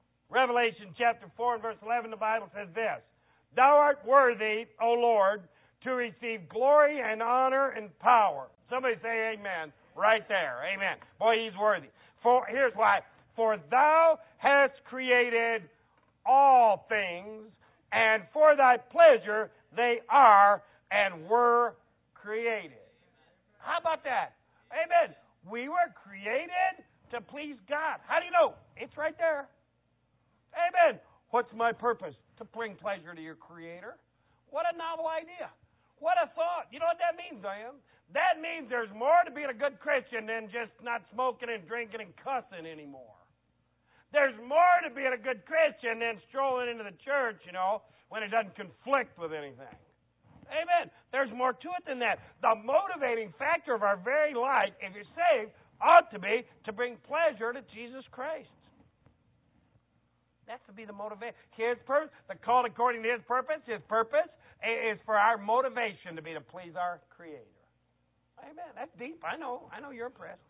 Revelation chapter 4 and verse 11, the Bible says this, Thou art worthy, O Lord, to receive glory and honor and power. Somebody say amen right there. Amen. Boy, he's worthy. Here's why. For thou hast created all things, and for thy pleasure they are and were created. How about that? Amen. We were created to please God. How do you know? It's right there. Amen. What's my purpose? To bring pleasure to your Creator. What a novel idea. What a thought. You know what that means, Diane? That means there's more to being a good Christian than just not smoking and drinking and cussing anymore. There's more to being a good Christian than strolling into the church, when it doesn't conflict with anything. Amen. There's more to it than that. The motivating factor of our very life, if you're saved, ought to be to bring pleasure to Jesus Christ. That's to be the motivation. His purpose, the call according to His purpose is for our motivation to be to please our Creator. Amen. That's deep. I know you're impressed.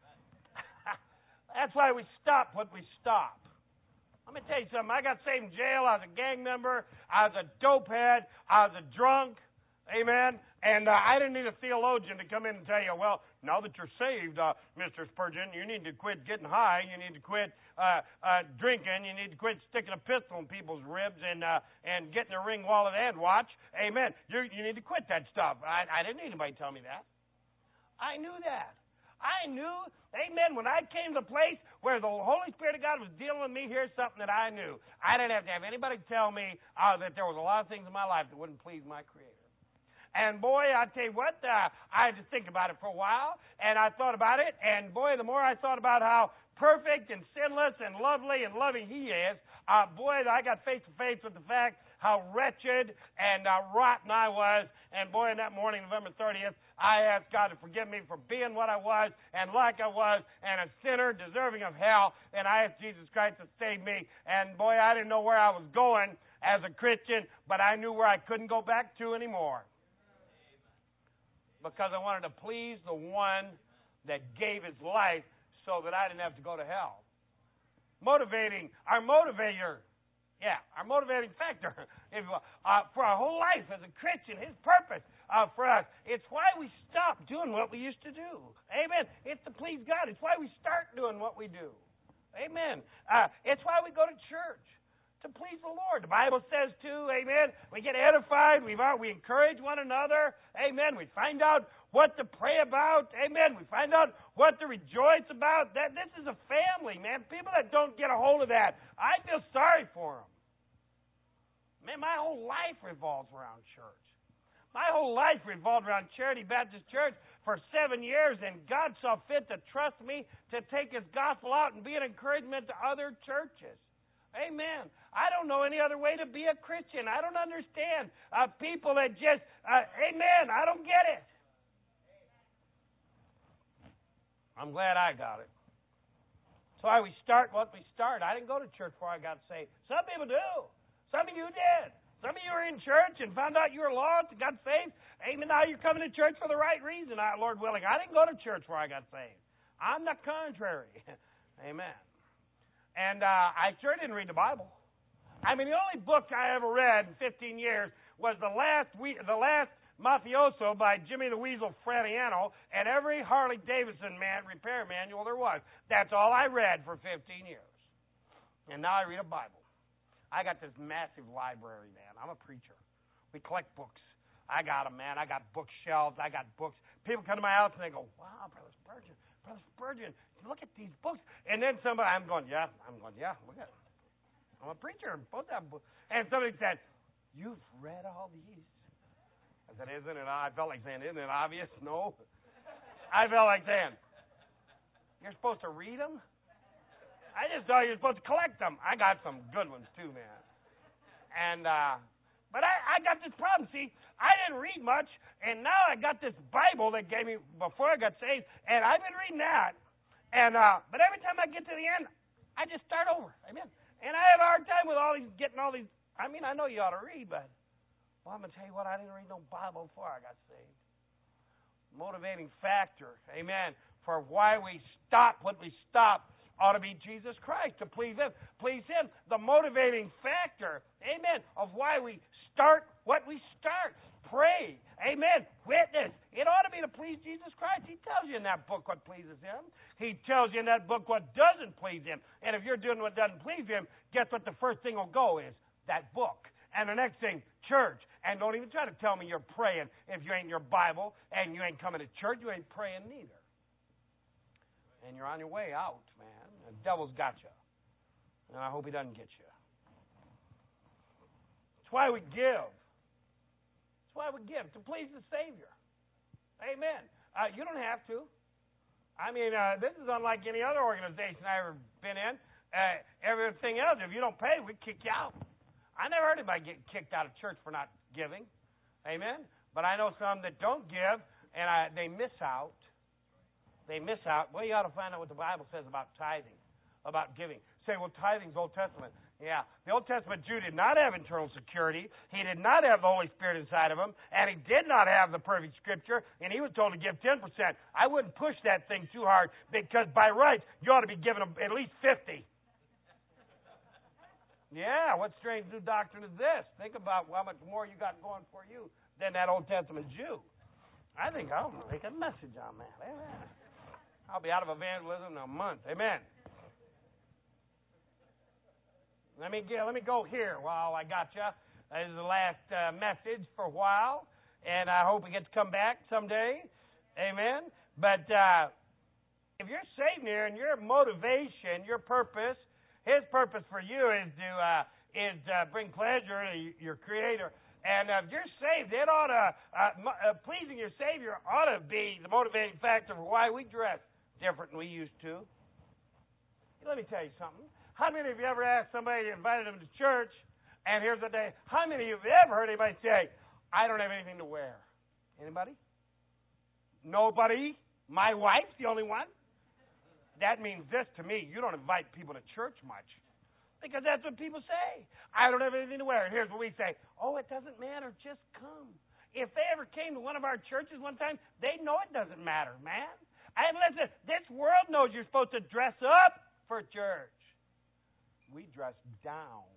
That's why we stop what we stop. Let me tell you something. I got saved in jail. I was a gang member. I was a dopehead. I was a drunk. Amen. And I didn't need a theologian to come in and tell you, well, now that you're saved, Mr. Spurgeon, you need to quit getting high. You need to quit drinking. You need to quit sticking a pistol in people's ribs and getting a ring wallet and watch. Amen. You need to quit that stuff. I didn't need anybody tell me that. I knew that. I knew, amen, when I came to the place where the Holy Spirit of God was dealing with me, here's something that I knew. I didn't have to have anybody tell me that there was a lot of things in my life that wouldn't please my Creator. And boy, I tell you what, I had to think about it for a while, and I thought about it, and boy, the more I thought about how perfect and sinless and lovely and loving He is, boy, I got face to face with the fact how wretched and rotten I was. And boy, in that morning, November 30th, I asked God to forgive me for being what I was and like I was and a sinner deserving of hell. And I asked Jesus Christ to save me. And boy, I didn't know where I was going as a Christian, but I knew where I couldn't go back to anymore. Because I wanted to please the one that gave His life so that I didn't have to go to hell. Our motivator. Yeah, our motivating factor, if you will, for our whole life as a Christian, His purpose for us. It's why we stop doing what we used to do. Amen. It's to please God. It's why we start doing what we do. Amen. It's why we go to church, to please the Lord. The Bible says too, amen, we get edified, we encourage one another, amen, we find out what to pray about, amen, we find out what to rejoice about. This is a family, man. People that don't get a hold of that, I feel sorry for them. Man, my whole life revolves around church. My whole life revolved around Charity Baptist Church for 7 years, and God saw fit to trust me to take His gospel out and be an encouragement to other churches. Amen. I don't know any other way to be a Christian. I don't understand people that just, amen, I don't get it. I'm glad I got it. That's why we start what we start. I didn't go to church before I got saved. Some people do. Some of you did. Some of you are in church and found out you were lost and got saved. Amen. Now you're coming to church for the right reason, Lord willing. I didn't go to church before I got saved. I'm the contrary. Amen. And I sure didn't read the Bible. I mean, the only book I ever read in 15 years was the last Mafioso by Jimmy the Weasel Frediano and every Harley Davidson repair manual there was. That's all I read for 15 years. And now I read a Bible. I got this massive library, man. I'm a preacher. We collect books. I got them, man. I got bookshelves. I got books. People come to my house and they go, wow, Brother Spurgeon, look at these books. And then I'm going, yeah, look at it. I'm a preacher. Both have books. And somebody said, you've read all these? I said, isn't it? I felt like saying, isn't it obvious? No. I felt like saying, you're supposed to read them? I just thought you were supposed to collect them. I got some good ones too, man. And but I got this problem. See, I didn't read much, and now I got this Bible that gave me before I got saved, and I've been reading that. And but every time I get to the end, I just start over. Amen. And I have a hard time with getting all these. I mean, I know you ought to read, but well, I'm gonna tell you what. I didn't read no Bible before I got saved. Motivating factor, amen, for why we stop what we stop ought to be Jesus Christ, to please Him. Please Him, the motivating factor, amen, of why we start what we start. Pray. Amen. Witness. It ought to be to please Jesus Christ. He tells you in that book what pleases Him. He tells you in that book what doesn't please Him. And if you're doing what doesn't please Him, guess what the first thing will go is? That book. And the next thing, church. And don't even try to tell me you're praying if you ain't in your Bible and you ain't coming to church. You ain't praying neither. And you're on your way out, man. The devil's got you. And I hope he doesn't get you. That's why we give. That's why we give, to please the Savior. Amen. You don't have to. I mean, this is unlike any other organization I've ever been in. Everything else, if you don't pay, we kick you out. I never heard anybody get kicked out of church for not giving. Amen. But I know some that don't give, and they miss out. They miss out. Well, you ought to find out what the Bible says about tithing, about giving. Say, well, tithing's Old Testament. Yeah. The Old Testament Jew did not have internal security. He did not have the Holy Spirit inside of him. And he did not have the perfect Scripture. And he was told to give 10%. I wouldn't push that thing too hard because by rights, you ought to be giving them at least 50. Yeah, what strange new doctrine is this? Think about how much more you got going for you than that Old Testament Jew. I think I'll make a message on that. Amen. I'll be out of evangelism in a month. Amen. Let me go here while I got you. This is the last message for a while, and I hope we get to come back someday. Amen. But if you're saved here and your motivation, your purpose, His purpose for you is to bring pleasure to your Creator. And if you're saved, it ought to pleasing your Savior ought to be the motivating factor for why we dress different than we used to. Let me tell you something. How many of you ever asked somebody to invite them to church, and here's the day, how many of you ever heard anybody say, I don't have anything to wear? Anybody? Nobody? My wife's the only one? That means this to me. You don't invite people to church much. Because that's what people say. I don't have anything to wear. And here's what we say. Oh, it doesn't matter. Just come. If they ever came to one of our churches one time, they know it doesn't matter, man. And listen, this world knows you're supposed to dress up for church. We dress down.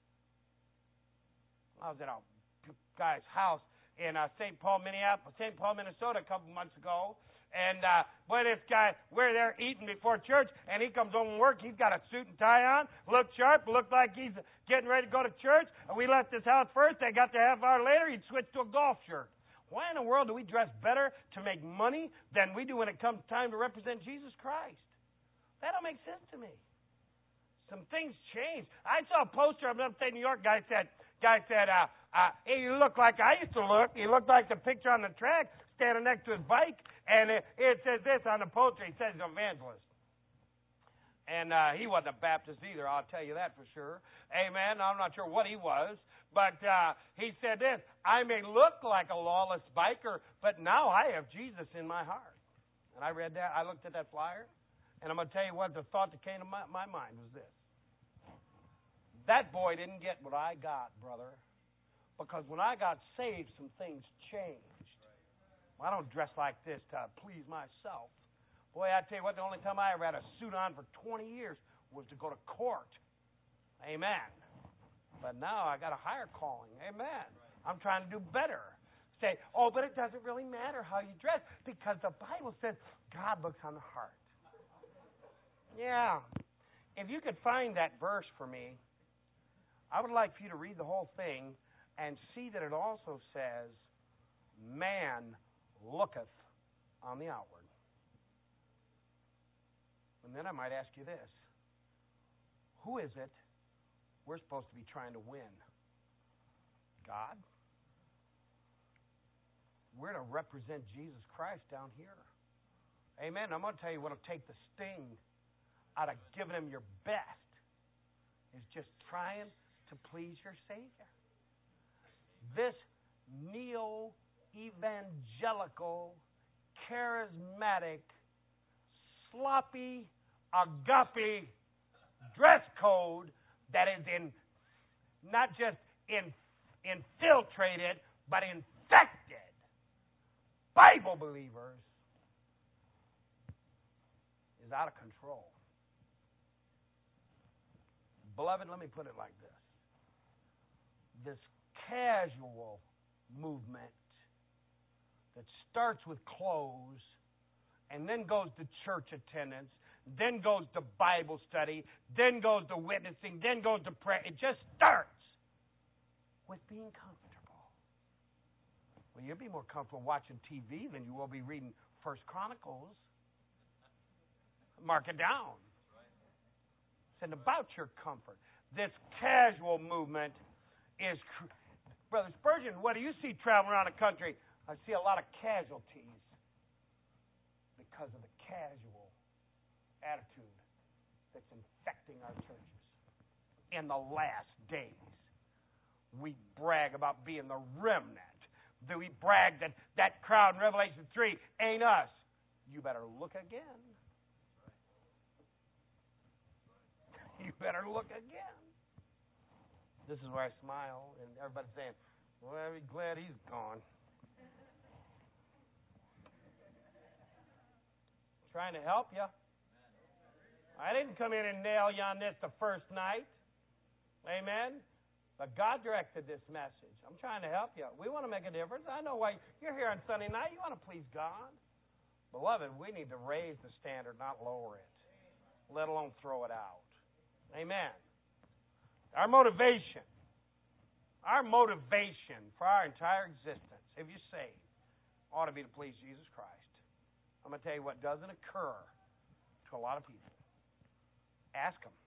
I was at a guy's house in St. Paul, Minnesota a couple months ago. And boy, this guy, we're there eating before church, and he comes home from work. He's got a suit and tie on, looked sharp, looked like he's getting ready to go to church. And we left his house first. I got there half hour later. He'd switched to a golf shirt. Why in the world do we dress better to make money than we do when it comes time to represent Jesus Christ? That don't make sense to me. Some things change. I saw a poster of upstate New York. Guy said, hey, you look like I used to look. He looked like the picture on the track standing next to his bike. And it says this on the poster. He says he's an evangelist. And he wasn't a Baptist either, I'll tell you that for sure. Amen. I'm not sure what he was. But he said this, I may look like a lawless biker, but now I have Jesus in my heart. And I read that. I looked at that flyer. And I'm going to tell you what the thought that came to my mind was this. That boy didn't get what I got, brother. Because when I got saved, some things changed. I don't dress like this to please myself. Boy, I tell you what, the only time I ever had a suit on for 20 years was to go to court. Amen. But now I got a higher calling. Amen. I'm trying to do better. Say, oh, but it doesn't really matter how you dress because the Bible says God looks on the heart. Yeah. If you could find that verse for me, I would like for you to read the whole thing and see that it also says, man looketh on the outward. And then I might ask you this. Who is it we're supposed to be trying to win? God? We're to represent Jesus Christ down here. Amen. I'm going to tell you what'll take the sting out of giving him your best is just trying to please your Savior. This neo-evangelical, charismatic, sloppy, agape dress code that is not just infiltrated, but infected Bible believers is out of control. Beloved, let me put it like this. This casual movement that starts with clothes and then goes to church attendance, then goes to Bible study, then goes to witnessing, then goes to prayer. It just starts with being comfortable. Well, you'll be more comfortable watching TV than you will be reading First Chronicles. Mark it down. It's about your comfort. This casual movement is... Brother Spurgeon, what do you see traveling around the country? I see a lot of casualties because of the casual attitude that's infecting our churches. In the last days, we brag about being the remnant. We brag that that crowd in Revelation 3 ain't us. You better look again. You better look again. This is where I smile, and everybody's saying, well, I'm glad he's gone. Trying to help you. I didn't come in and nail you on this the first night. Amen? But God directed this message. I'm trying to help you. We want to make a difference. I know why you're here on Sunday night. You want to please God. Beloved, we need to raise the standard, not lower it, let alone throw it out. Amen. Our motivation for our entire existence, if you're saved, ought to be to please Jesus Christ. I'm going to tell you what doesn't occur to a lot of people. Ask them.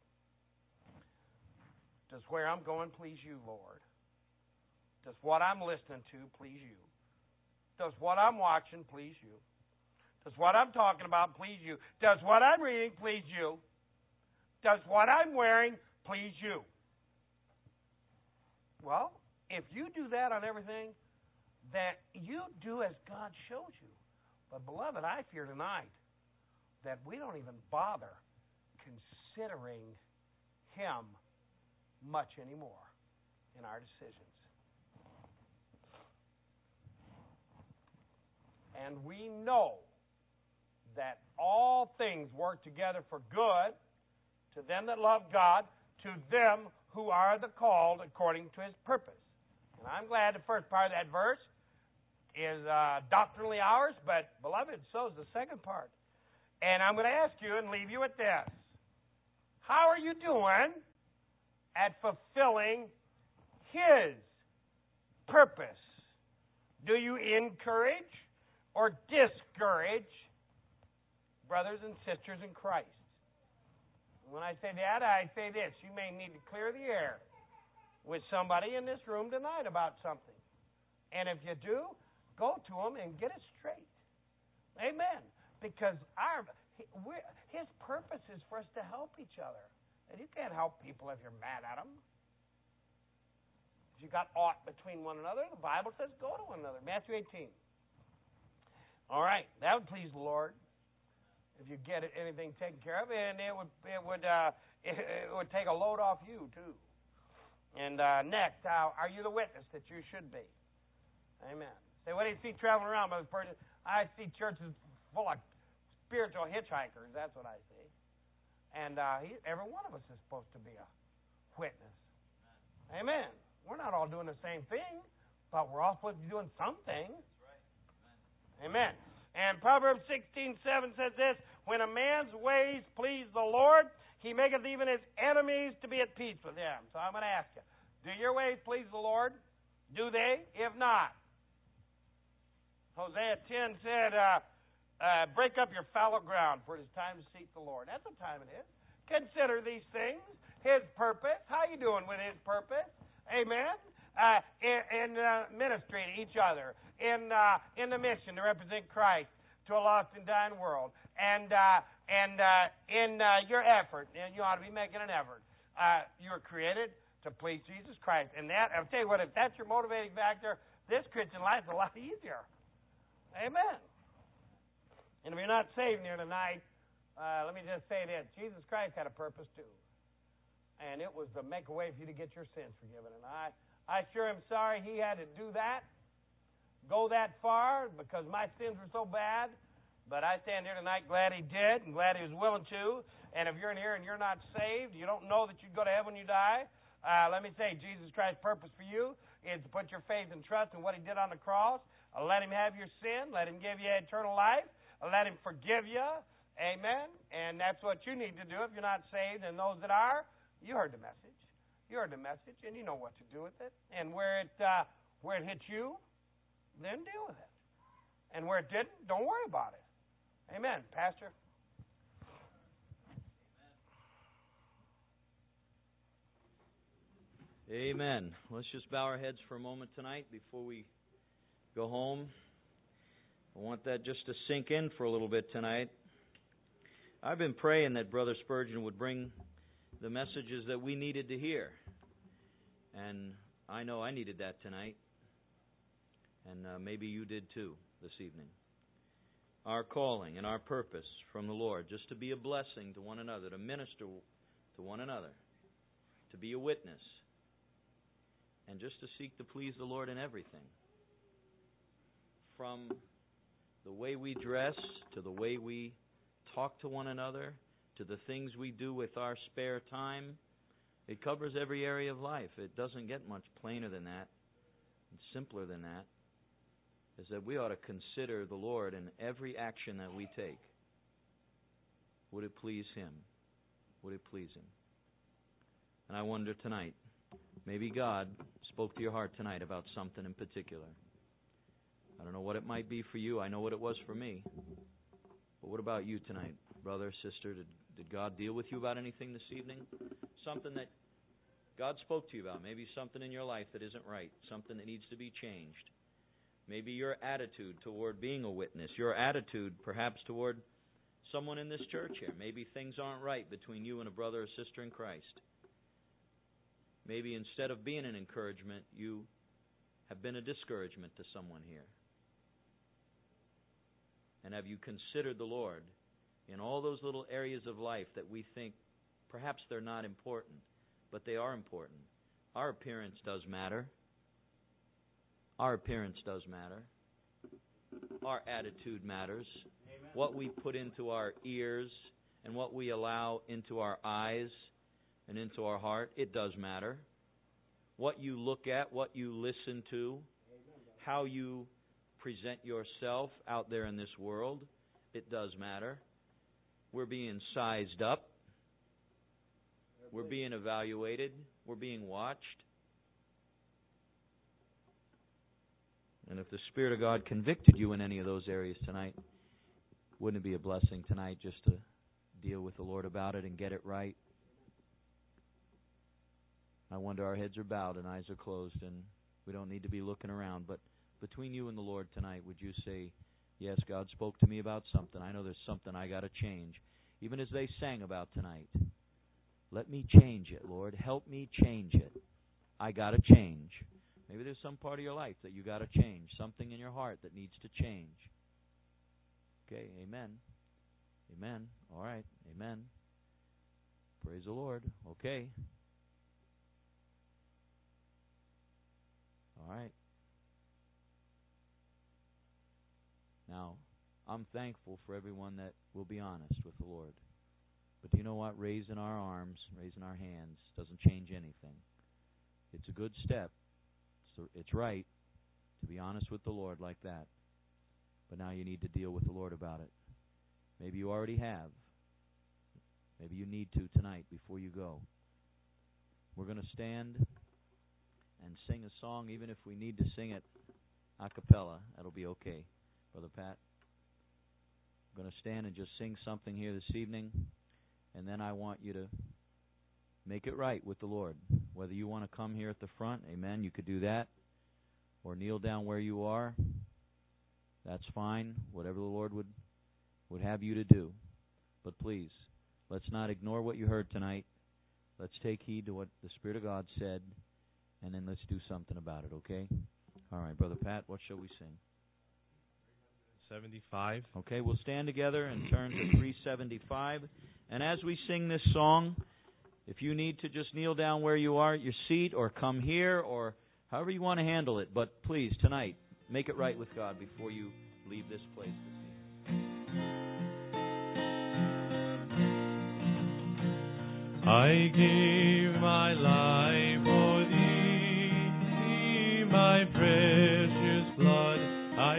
Does where I'm going please you, Lord? Does what I'm listening to please you? Does what I'm watching please you? Does what I'm talking about please you? Does what I'm reading please you? Does what I'm wearing please you? Well, if you do that on everything, that you do as God shows you. But, beloved, I fear tonight that we don't even bother considering Him much anymore in our decisions. And we know that all things work together for good to them that love God, to them who are the called according to His purpose. And I'm glad the first part of that verse is doctrinally ours, but, beloved, so is the second part. And I'm going to ask you and leave you with this. How are you doing at fulfilling His purpose? Do you encourage or discourage brothers and sisters in Christ? When I say that, I say this. You may need to clear the air with somebody in this room tonight about something. And if you do, go to them and get it straight. Amen. Because His purpose is for us to help each other. And you can't help people if you're mad at them. If you got aught between one another, the Bible says go to one another. Matthew 18. All right. That would please the Lord. If you get anything taken care of, and it would take a load off you too. And next, are you the witness that you should be? Amen. Say, what do you see traveling around, Brother Spurgeon? I see churches full of spiritual hitchhikers. That's what I see. And every one of us is supposed to be a witness. Amen. We're not all doing the same thing, but we're all supposed to be doing something. That's right. Amen. And Proverbs 16:7 says this, when a man's ways please the Lord, He maketh even his enemies to be at peace with him. So I'm going to ask you, do your ways please the Lord? Do they? If not, Hosea 10 said, break up your fallow ground, for it is time to seek the Lord. That's what time it is. Consider these things, His purpose. How you doing with His purpose? Amen. In ministry to each other, in the mission to represent Christ to a lost and dying world, and in your effort, and you ought to be making an effort. You were created to please Jesus Christ, and that I'll tell you what, if that's your motivating factor, this Christian life is a lot easier. Amen. And if you're not saved here tonight, let me just say this: Jesus Christ had a purpose too, and it was to make a way for you to get your sins forgiven. And I sure am sorry He had to do that, go that far, because my sins were so bad. But I stand here tonight glad He did, and glad He was willing to. And if you're in here and you're not saved, you don't know that you'd go to heaven when you die, let me say, Jesus Christ's purpose for you is to put your faith and trust in what He did on the cross, Let Him have your sin. Let Him give you eternal life. Let Him forgive you. Amen. And that's what you need to do if you're not saved. And those that are, you heard the message. You heard the message, and you know what to do with it. And where it hits you, then deal with it. And where it didn't, don't worry about it. Amen. Pastor?
Amen. Let's just bow our heads for a moment tonight before we go home. I want that just to sink in for a little bit tonight. I've been praying that Brother Spurgeon would bring the messages that we needed to hear. And I know I needed that tonight. And maybe you did too this evening. Our calling and our purpose from the Lord, just to be a blessing to one another, to minister to one another, to be a witness, and just to seek to please the Lord in everything. From the way we dress, to the way we talk to one another, to the things we do with our spare time. It covers every area of life. It doesn't get much plainer than that, and simpler than that. Is that we ought to consider the Lord in every action that we take. Would it please Him? Would it please Him? And I wonder tonight, maybe God spoke to your heart tonight about something in particular. I don't know what it might be for you. I know what it was for me. But what about you tonight, brother, sister? Did God deal with you about anything this evening? Something that God spoke to you about. Maybe something in your life that isn't right. Something that needs to be changed. Maybe your attitude toward being a witness. Your attitude perhaps toward someone in this church here. Maybe things aren't right between you and a brother or sister in Christ. Maybe instead of being an encouragement, you have been a discouragement to someone here. And have you considered the Lord in all those little areas of life that we think perhaps they're not important, but they are important? Our appearance does matter. Our appearance does matter. Our attitude matters. Amen. What we put into our ears and what we allow into our eyes and into our heart, it does matter. What you look at, what you listen to, how you present yourself out there in this world, it does matter. We're being sized up. We're being evaluated. We're being watched. And if the Spirit of God convicted you in any of those areas tonight, wouldn't it be a blessing tonight just to deal with the Lord about it and get it right? I wonder, our heads are bowed and eyes are closed, and we don't need to be looking around. But between you and the Lord tonight, would you say, yes, God spoke to me about something. I know there's something I got to change. Even as they sang about tonight, let me change it, Lord. Help me change it. I got to change. Maybe there's some part of your life that you got to change, something in your heart that needs to change. Okay, amen. Amen. All right, amen. Praise the Lord. Okay. All right. Now, I'm thankful for everyone that will be honest with the Lord. But you know what? Raising our arms, raising our hands doesn't change anything. It's a good step. So it's right to be honest with the Lord like that. But now you need to deal with the Lord about it. Maybe you already have. Maybe you need to tonight before you go. We're going to stand and sing a song, even if we need to sing it a cappella. That'll be okay, Brother Pat. We're going to stand and just sing something here this evening, and then I want you to make it right with the Lord. Whether you want to come here at the front, amen, you could do that, or kneel down where you are. That's fine, whatever the Lord would have you to do. But please, let's not ignore what you heard tonight. Let's take heed to what the Spirit of God said, and then let's do something about it, okay? All right, Brother Pat, what shall we sing?
75.
Okay, we'll stand together and turn to 375. And as we sing this song, if you need to just kneel down where you are at your seat or come here or however you want to handle it, but please, tonight, make it right with God before you leave this place this evening.
I give my life for thee, my precious blood I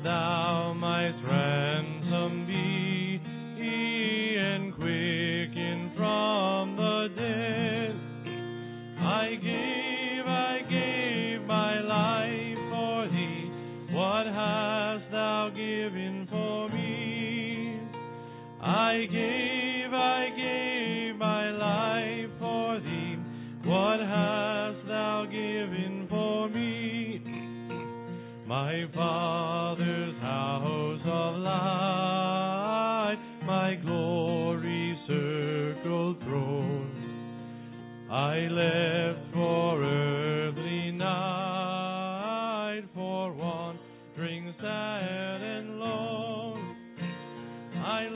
thou might ransom me, and quicken from the dead. I gave my life for thee. What hast thou given for me? I gave my life for thee. What hast thou given for me? My Father's house of light, my glory circled throne, I left for earthly night, for wandering sad and lone. I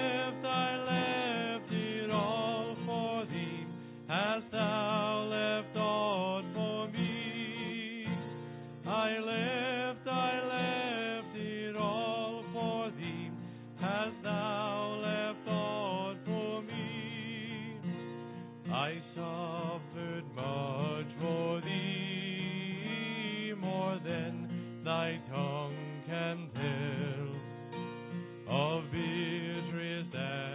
left it all for thee. Hast thou left aught for me? I left it all for thee. Hast thou left aught for me? I suffered much for thee, more than thy tongue can tell, of bitterest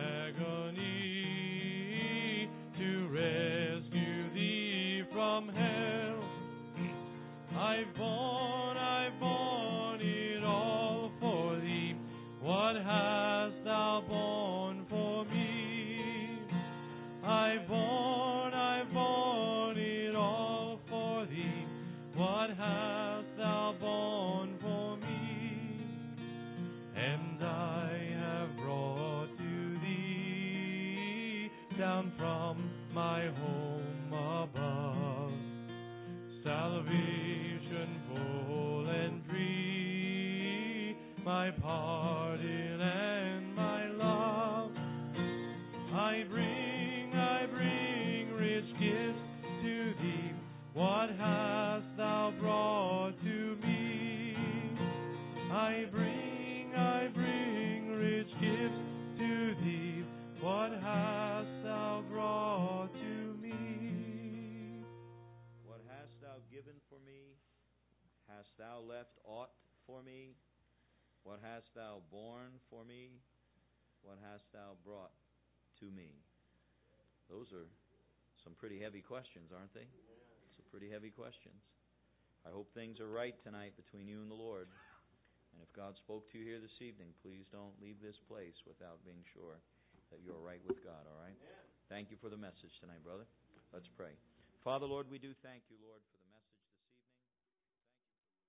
agony, to rescue thee from hell. I've borne it all for thee. What hast thou borne for me? I've borne it all for thee. What hast thou borne for me? And I have brought to thee, down from my home above, salvation full and free, my pardon and my love. I bring rich gifts to thee. What hast thou brought to me? I bring rich gifts to thee. What hast thou brought to me?
What hast thou given for me? Hast thou left aught for me? What hast thou borne for me? What hast thou brought to me? Those are some pretty heavy questions, aren't they? Some pretty heavy questions. I hope things are right tonight between you and the Lord. And if God spoke to you here this evening, please don't leave this place without being sure that you're right with God, all right? Thank you for the message tonight, brother. Let's pray. Father, Lord, we do thank you, Lord, for the